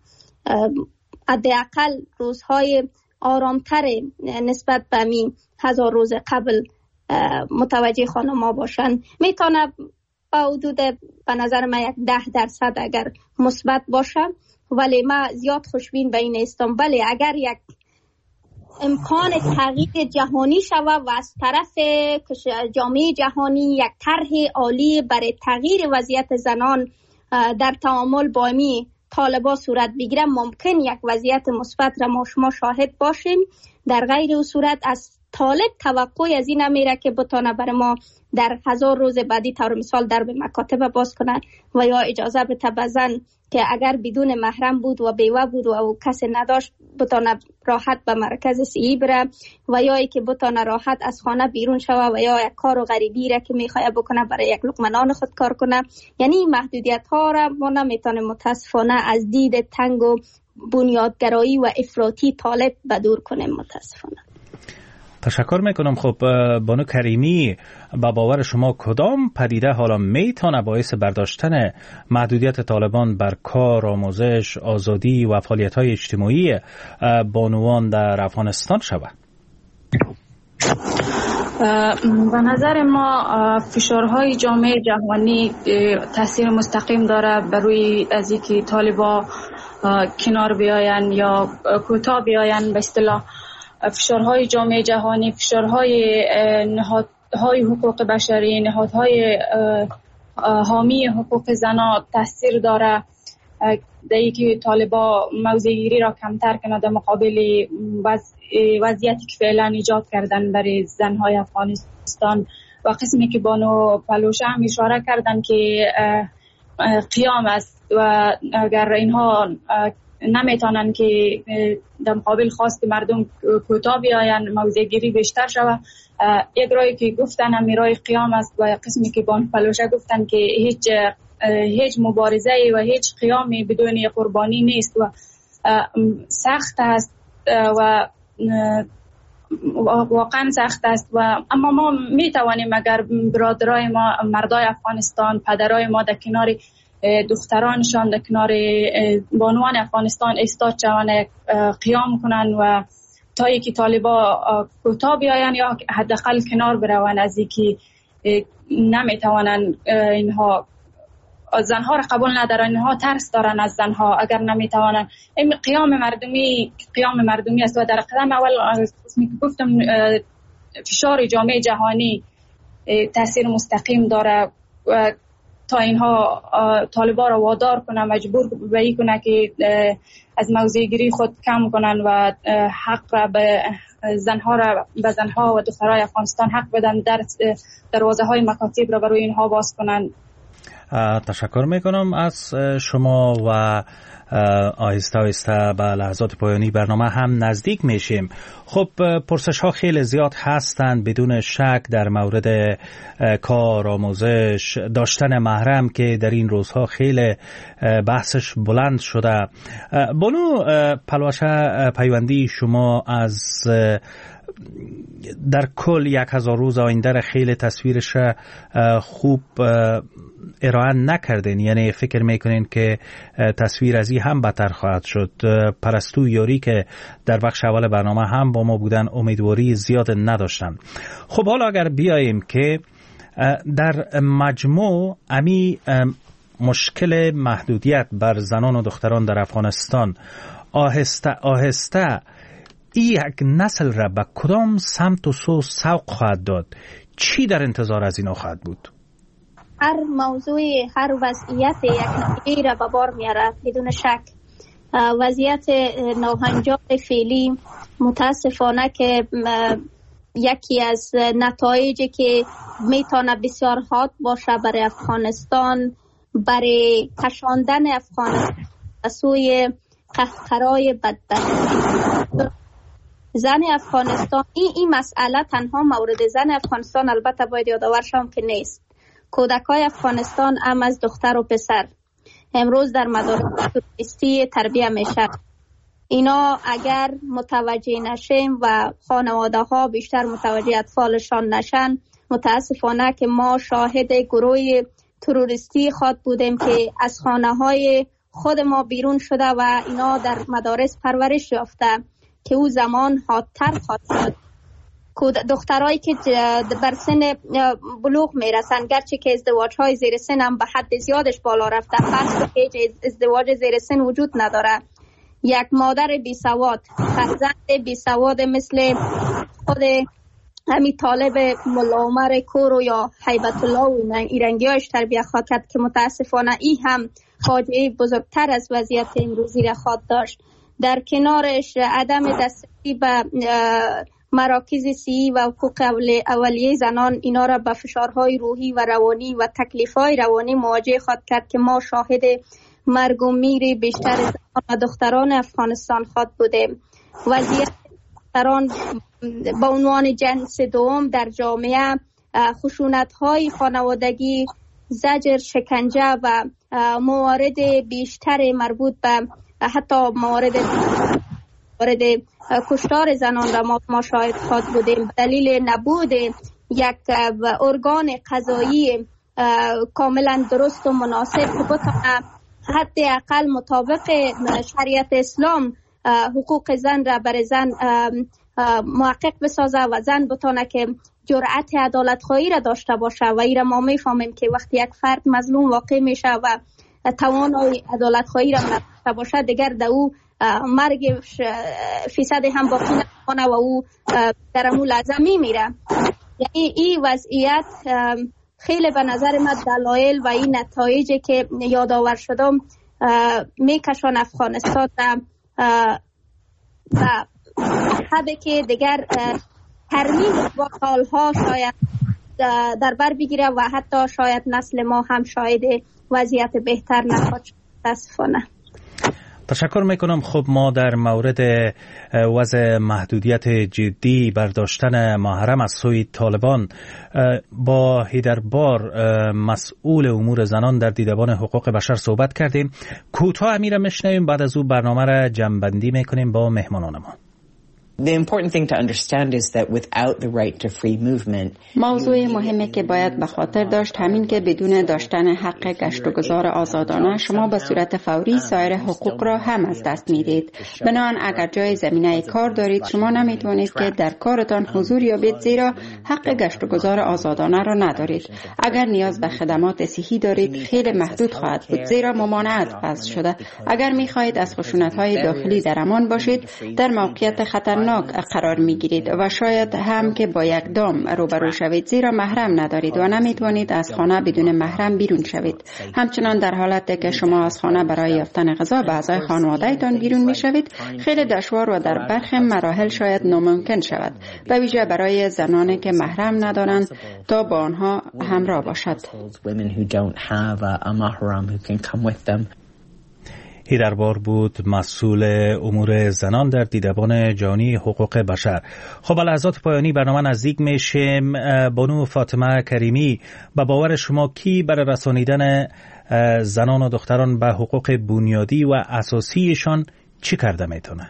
حداقل روزهای آرامتر نسبت به می هزار روز قبل متوجه خانم‌ها باشن. میتونه با حدود به نظر من یک ده درصد اگر مثبت باشه، ولی من زیاد خوشبین به این نیستم. ولی اگر یک امکان تغییر جهانی شود و از طرف جامعه جهانی یک طرح عالی برای تغییر وضعیت زنان در تعامل با می طالبان صورت بگیره، ممکن یک وضعیت مثبت را ما شما شاهد باشیم. در غیر او صورت از طالب توقعی از این نمیره که بتونه برای ما در هزار روز بعدی طور مثال در به مکاتب باز کنن و یا اجازه بده به زن که اگر بدون محرم بود و بیوه بود و کسی نداشت بتانه راحت به مرکز صحی بره و یا ای که بتانه راحت از خانه بیرون شوه و یا یک کار و غریبی را که میخواه بکنه برای یک لقمه نان خود کار کنه. یعنی این محدودیت ها را ما نمیتونیم متاسفانه از دید تنگ و بنیادگرایی و افراطی طالب بدور کنیم متاسفانه. تشکر میکنم. خب بانو کریمی، با باور شما کدام پدیده حالا میتونه باعث برداشتن محدودیت طالبان بر کار، آموزش، آزادی و فعالیت‌های اجتماعی بانوان در افغانستان شود؟ به نظر ما فشارهای جامعه جهانی تاثیر مستقیم داره بر روی از اینکه طالبان کنار بیاین یا کوتاه بیاین. به اصطلاح فشارهای جامعه جهانی، فشارهای نهادهای حقوق بشری، نهادهای حامی حقوق زنان تاثیر داره در اینکه طالبان موضع‌گیری را کمتر کنه در مقابل وضعیتی که فعلا ایجاد کردن برای زنهای افغانستان. و قسمی که بانو پلوشه هم اشاره کردن که قیام است و اگر اینها نمیتونن که در مقابل خواست مردم کوتاه بیاین، موضع‌گیری بیشتر شود. یک رای که گفتن هم رای قیام است و قسمی که بانو پلوشه گفتن که هیچ هیچ مبارزه و هیچ قیامی بدون قربانی نیست و سخت است و واقعا سخت است. و اما ما می توانیم اگر برادرای ما، مردای افغانستان، پدرای ما در کنار دخترانشان، در کنار بانوان افغانستان ایستاد شوند، قیام کنن و تا اینکه طالبا کوتاه بیاین یا حداقل کنار برون از اینکه نمی توانن اینها زنها را قبول ندارن، اینها ترس دارن از زنها اگر نمی توانن. این قیام مردمی قیام مردمی است و در قدم اول اسمی که گفتم فشار جامعه جهانی تاثیر مستقیم داره و تا اینها طالبان را وادار کنه، مجبور به این کنه که از موضع‌گیری خود کم کنن و حق را به زنها را به زنها و دخترای افغانستان حق بدن، در دروازه های مکاتب را برای اینها باز کنن. تشکر میکنم از شما و آهسته آهسته به لحظات پایانی برنامه هم نزدیک میشیم. خب پرسش ها خیلی زیاد هستند بدون شک در مورد کار، آموزش، داشتن محرم که در این روزها خیلی بحثش بلند شده. بانو پلوشه پیوندی، شما از در کل یک هزار روز آینده را خیلی تصویرش خوب ارائه نکردین، یعنی فکر میکنین که تصویر از این هم بدتر خواهد شد. پرستو یاری که در بخش اول برنامه هم با ما بودن امیدواری زیاد نداشتن. خب حالا اگر بیاییم که در مجموع امی مشکل محدودیت بر زنان و دختران در افغانستان آهسته آهسته این یک نسل را به کدام سمت و سو سوق خواهد داد؟ چی در انتظار از اینا خواهد بود؟ هر موضوع، هر وضعیت یک نقطه‌ای را به بار میاره بدون شک. وضعیت ناهنجار فعلی متاسفانه که یکی از نتایجی که میتونه بسیار حاد باشه برای افغانستان، برای کشاندن افغانستان به سوی قهقرای بدبختی. زن افغانستان این این مسئله تنها مورد زن افغانستان البته باید یادآور شوم که نیست. کودکای افغانستان هم از دختر و پسر امروز در مدارس توریستی تربیت میشه. اینا اگر متوجه نشیم و خانواده ها بیشتر متوجه اطفالشان نشن، متاسفانه که ما شاهد گروه تروریستی خود بودیم که از خانه های خود ما بیرون شده و اینا در مدارس پرورش یافته که او زمان حادتر خواهد شد. دخترایی که بر سن بلوغ میرسن، گرچه که ازدواج های زیر سن هم به حد زیادش بالا رفته، پس که ازدواج زیر سن وجود نداره. یک مادر بی سواد، فرزند بی سواد مثل خود همی طالب ملا عمر کورو یا هیبت الله و ایرنگیاش تربیت خواهد کرد که متاسفانه این هم فاجعه بزرگتر از وضعیت امروزی را خواهد داشت. در کنارش عدم دسترسی به مراکز صحی و حقوق اولیه زنان اینا را به فشارهای روحی و روانی و تکلیفهای روانی مواجه خواهد کرد که ما شاهد مرگ و میر بیشتر زنان و دختران افغانستان خواهد بوده. وضعیت دختران با عنوان جنس دوم در جامعه، خشونت‌های خانوادگی، زجر، شکنجه و موارد بیشتر مربوط به حتی موارد موارد کشتار زنان را ما شاهد خواهد بودیم. دلیل نبود یک ارگان قضایی کاملا درست و مناسب که بتونه حداقل مطابق شریعت اسلام حقوق زن را برای زن محقق بسازه و زن بتونه که جرأت عدالت خواهی را داشته باشه. و این را ما میفهمیم که وقتی یک فرد مظلوم واقع میشه و توانای عدالت خواهی را داشته باشه، دیگر در او مرگ فیصد هم باقی نمانه و او در امو لحظه میمیره. یعنی این وضعیت خیلی به نظر من دلایل و این نتایجی که یادآور شدم میکشان افغانستان و حدی که دیگر ترمیم با حالها شاید در بر بگیره و حتی شاید نسل ما هم شاید وضعیت بهتر نخواهد شد. متاسفانه. تشکر میکنم. خب ما در مورد وضع محدودیت جدی برداشتن محرم از سوی طالبان با هیدربار مسئول امور زنان در دیدبان حقوق بشر صحبت کردیم. کوتاه امیره میشنویم، بعد از او برنامه را جمع‌بندی میکنیم با مهمانان ما. The important thing to understand is that without the right to free movement, موضوع مهمی که باید به خاطر داشت همین که بدون داشتن حق گشت و گذار آزادانه شما به صورت فوری سایر حقوق را هم از دست میدید. بنابراین اگر جای زمینه کار دارید شما نمیتونید که در کارتان حضور یابید، زیرا حق گشت و گذار آزادانه را ندارید. اگر نیاز به خدمات صحی دارید خیلی محدود خواهد بود، زیرا ممانعت وضع شده. اگر میخواهید از خشونت‌های داخلی در امان باشید در موقعیت خطر قرار میگیرید و شاید هم که با یک دام روبرو شوید، زیرا محرم ندارید و نمیتونید از خانه بدون محرم بیرون شوید. همچنان در حالتی که شما از خانه برای یافتن غذا به اعضای خانواده‌تان بیرون میشوید خیلی دشوار و در برخی مراحل شاید ناممکن شود، به ویژه برای زنانی که محرم ندارند تا با آنها همراه باشد. هیدربار بود، مسئول امور زنان در دیدبان جهانی حقوق بشر. خب لحظات پایانی برنامه نزدیک میشیم. بانو فاطمه کریمی، به باور شما کی برای رسانیدن زنان و دختران به حقوق بنیادی و اساسیشان چی کرده میتونه؟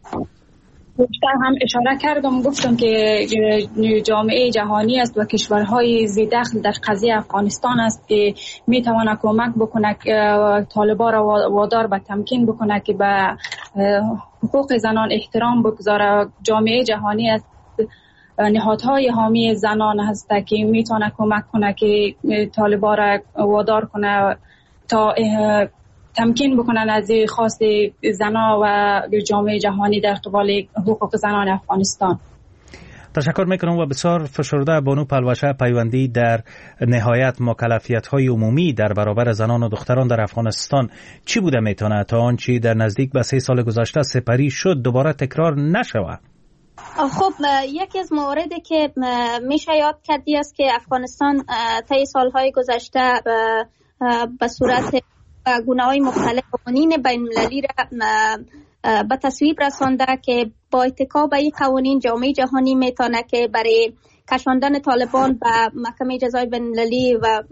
بیشتر هم اشاره کردم، گفتم که جامعه جهانی است و کشورهای ذی دخل در قضیه افغانستان است که میتواند کمک بکنه طالبان را وادار به تمکین بکنه که به حقوق زنان احترام بگذاره. جامعه جهانی است، نهادهای حامی زنان هست که میتونه کمک کنه که طالبان را وادار کنه تا تمکین بکنن از خواست زنان و جامعه جهانی در قبال حقوق زنان افغانستان. تشکر میکنم و بسیار فشرده بانو پلوشه پیوندی در نهایت مکلفیت‌های عمومی در برابر زنان و دختران در افغانستان چی بوده میتونه تا آنچه در نزدیک به سه سال گذشته سپری شد دوباره تکرار نشود؟ خب یکی از مواردی که میشه یاد کردی است که افغانستان طی سالهای گذشته به صورت گونه‌های مختلف قوانین بین‌المللی را به تصویب رسانده که با اتکا به این قوانین جامعه جهانی میتونه که برای کشاندن طالبان به محکمه جزای بین‌المللی و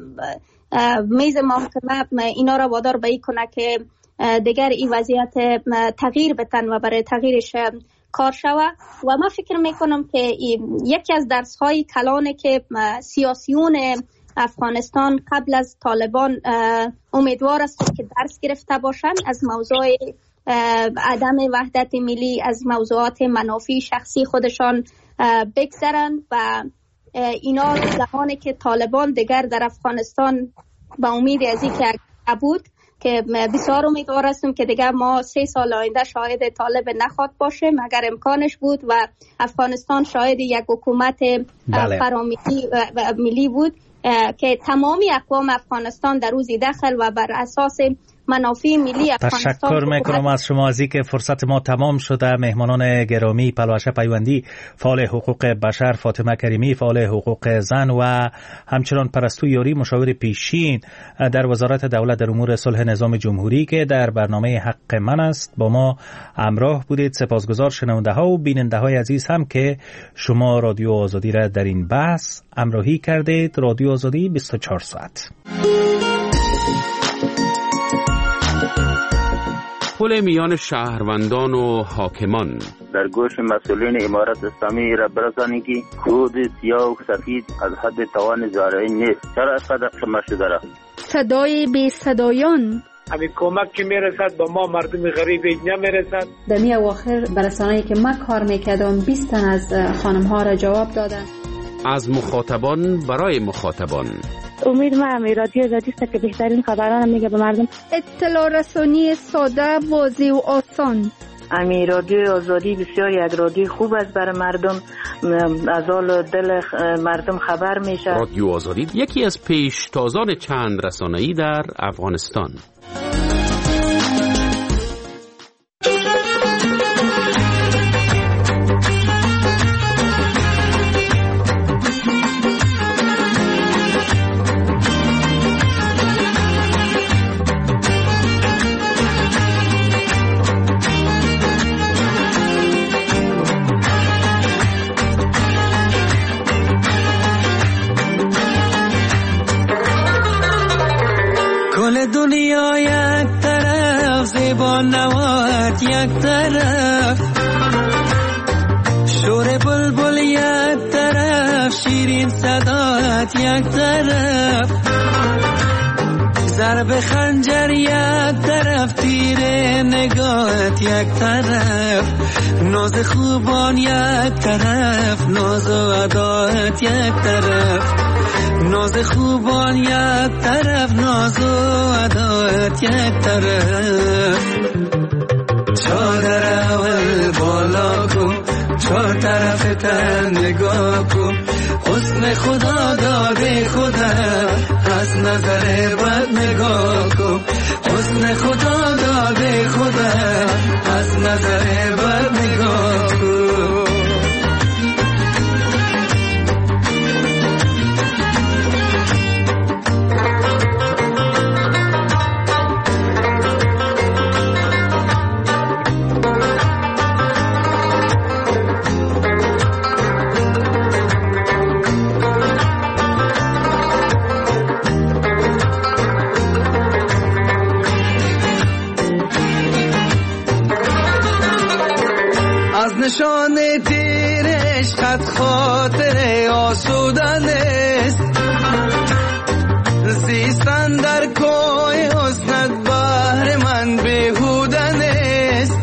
میز محکمه اینا را وادار به این کنه که دیگر این وضعیت تغییر بتن و برای تغییرش کار شوه. و من فکر میکنم که یکی از درس‌های کلانه که سیاسیون افغانستان قبل از طالبان امیدوار است که درس گرفته باشند از موضوع عدم وحدت ملی، از موضوعات منافع شخصی خودشان بگذرن و اینا زمانی که طالبان دیگر در افغانستان با امید از این که بود که بسیار امیدوار هستم که دیگر ما سه سال آینده شاهد طالب نخواد باشه مگر امکانش بود و افغانستان شاهد یک حکومت فراملی ملی بود که تمامی اقوام افغانستان در روزی دخل و بر اساس منافع ملی افغانستان. تشکر میکنم از شما از اینکه فرصت ما تمام شده. مهمانان گرامی پلوشه پیوندی، فعال حقوق بشر فاطمه کریمی، فعال حقوق زن و همچنان پرستو یاری، مشاور پیشین در وزارت دولت در امور صلح نظام جمهوری که در برنامه حق من است با ما همراه بودید. سپاسگزار شنونده ها و بیننده های عزیز هم که شما رادیو آزادی را در این بحث همراهی کردید. رادیو آزادی بیست و چهار ساعت. پل میان شهروندان و حاکمان. در گوش مسئولین امارت اسلامی را برسانید که کود سیاه و سفید از حد توان زارعی نیست. چرا اسقدر شما شده را؟ صدای بی صدایان. همین کمک که میرسد با ما مردم غریب اینجا میرسد. در می اواخر برسانه‌ای که ما کار میکردم بیست تن از خانم ها را جواب دادن. از مخاطبان برای مخاطبان. امید ما هم رادیو آزادی است که بهترین خبران میگه به مردم. اطلاع رسانی ساده، واضح و آسان. امی رادیو آزادی بسیار یک رادیو خوب است برای مردم، از حال دل مردم خبر میشه. رادیو آزادی یکی از پیشتازان چند رسانه‌ای در افغانستان. دنیا یک طرف، زیبا نوات یک طرف، شور بلبل یک طرف، شیرین صدات یک طرف، ضرب خنجر یک طرف، تیر نگاهت یک طرف، ناز خوبان یک طرف، ناز و ادایت یک طرف، ناز خوبان یک طرف، ناز و ادایت یک طرف. چادر اول بالا کن، چهار طرف تن نگاه کن، حسن خدا داده خدا، از نظر بد نگاه کن، حسن خدا داده خدا، از نظر بد نگاه کن. نشان تیرش خط خاطر آسودن است، زیستن در کوی حسنت بهر من بیهودن است،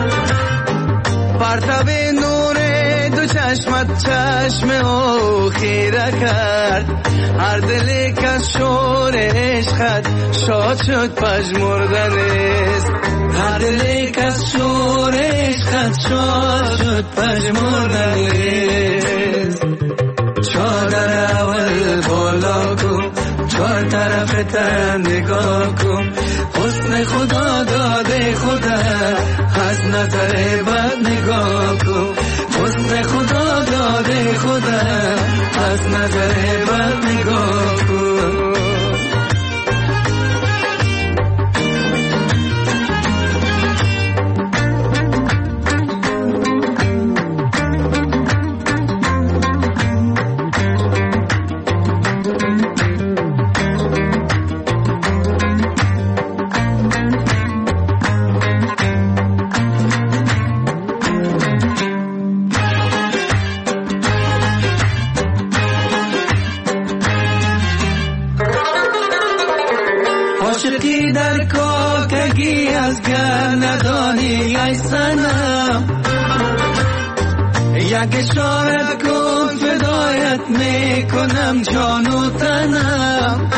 پرتاب نور دو چشمت چشم او خیره کرد، هر دلی که شور عشقت شاد شد پژمردن است، هر دلی که شور عشقت شاد شد پژمردن است. چادر اول بالا کن، چهار طرف تن نگاه کن، حسن خدا داده خدا، از نظر بد نگاه کن، حسن خدا داده خدا، از نظر بد نگاه کن. عاشقی در کاکگی از گر ندانی ای سنم، یک اشارت کن فدایت میکنم جان و تنم،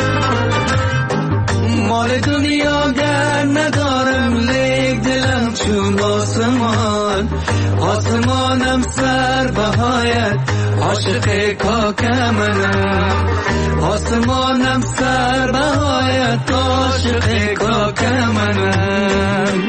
مال دنیا گر ندارم لیک دلم چون آسمان، آسمانم سر بهایت، عاشق کاک منم آسمانم سر بهایت عاشق کاک منم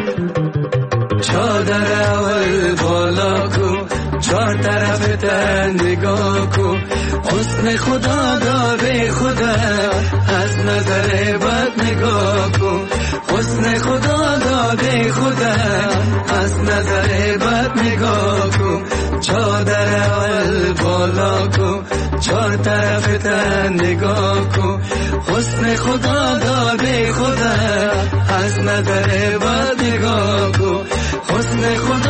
چادر اول بالا کو چار طرف تن نگاه کو حسن خدا داده خدا از نظر بد نگاه کو حسن خدا داده خدا از نظر بد نگاه کو چادر اول بالا کو چار طرف تن نگاه کو حسن خدا داده خدا از نظر بد نگاه کو حسن خدا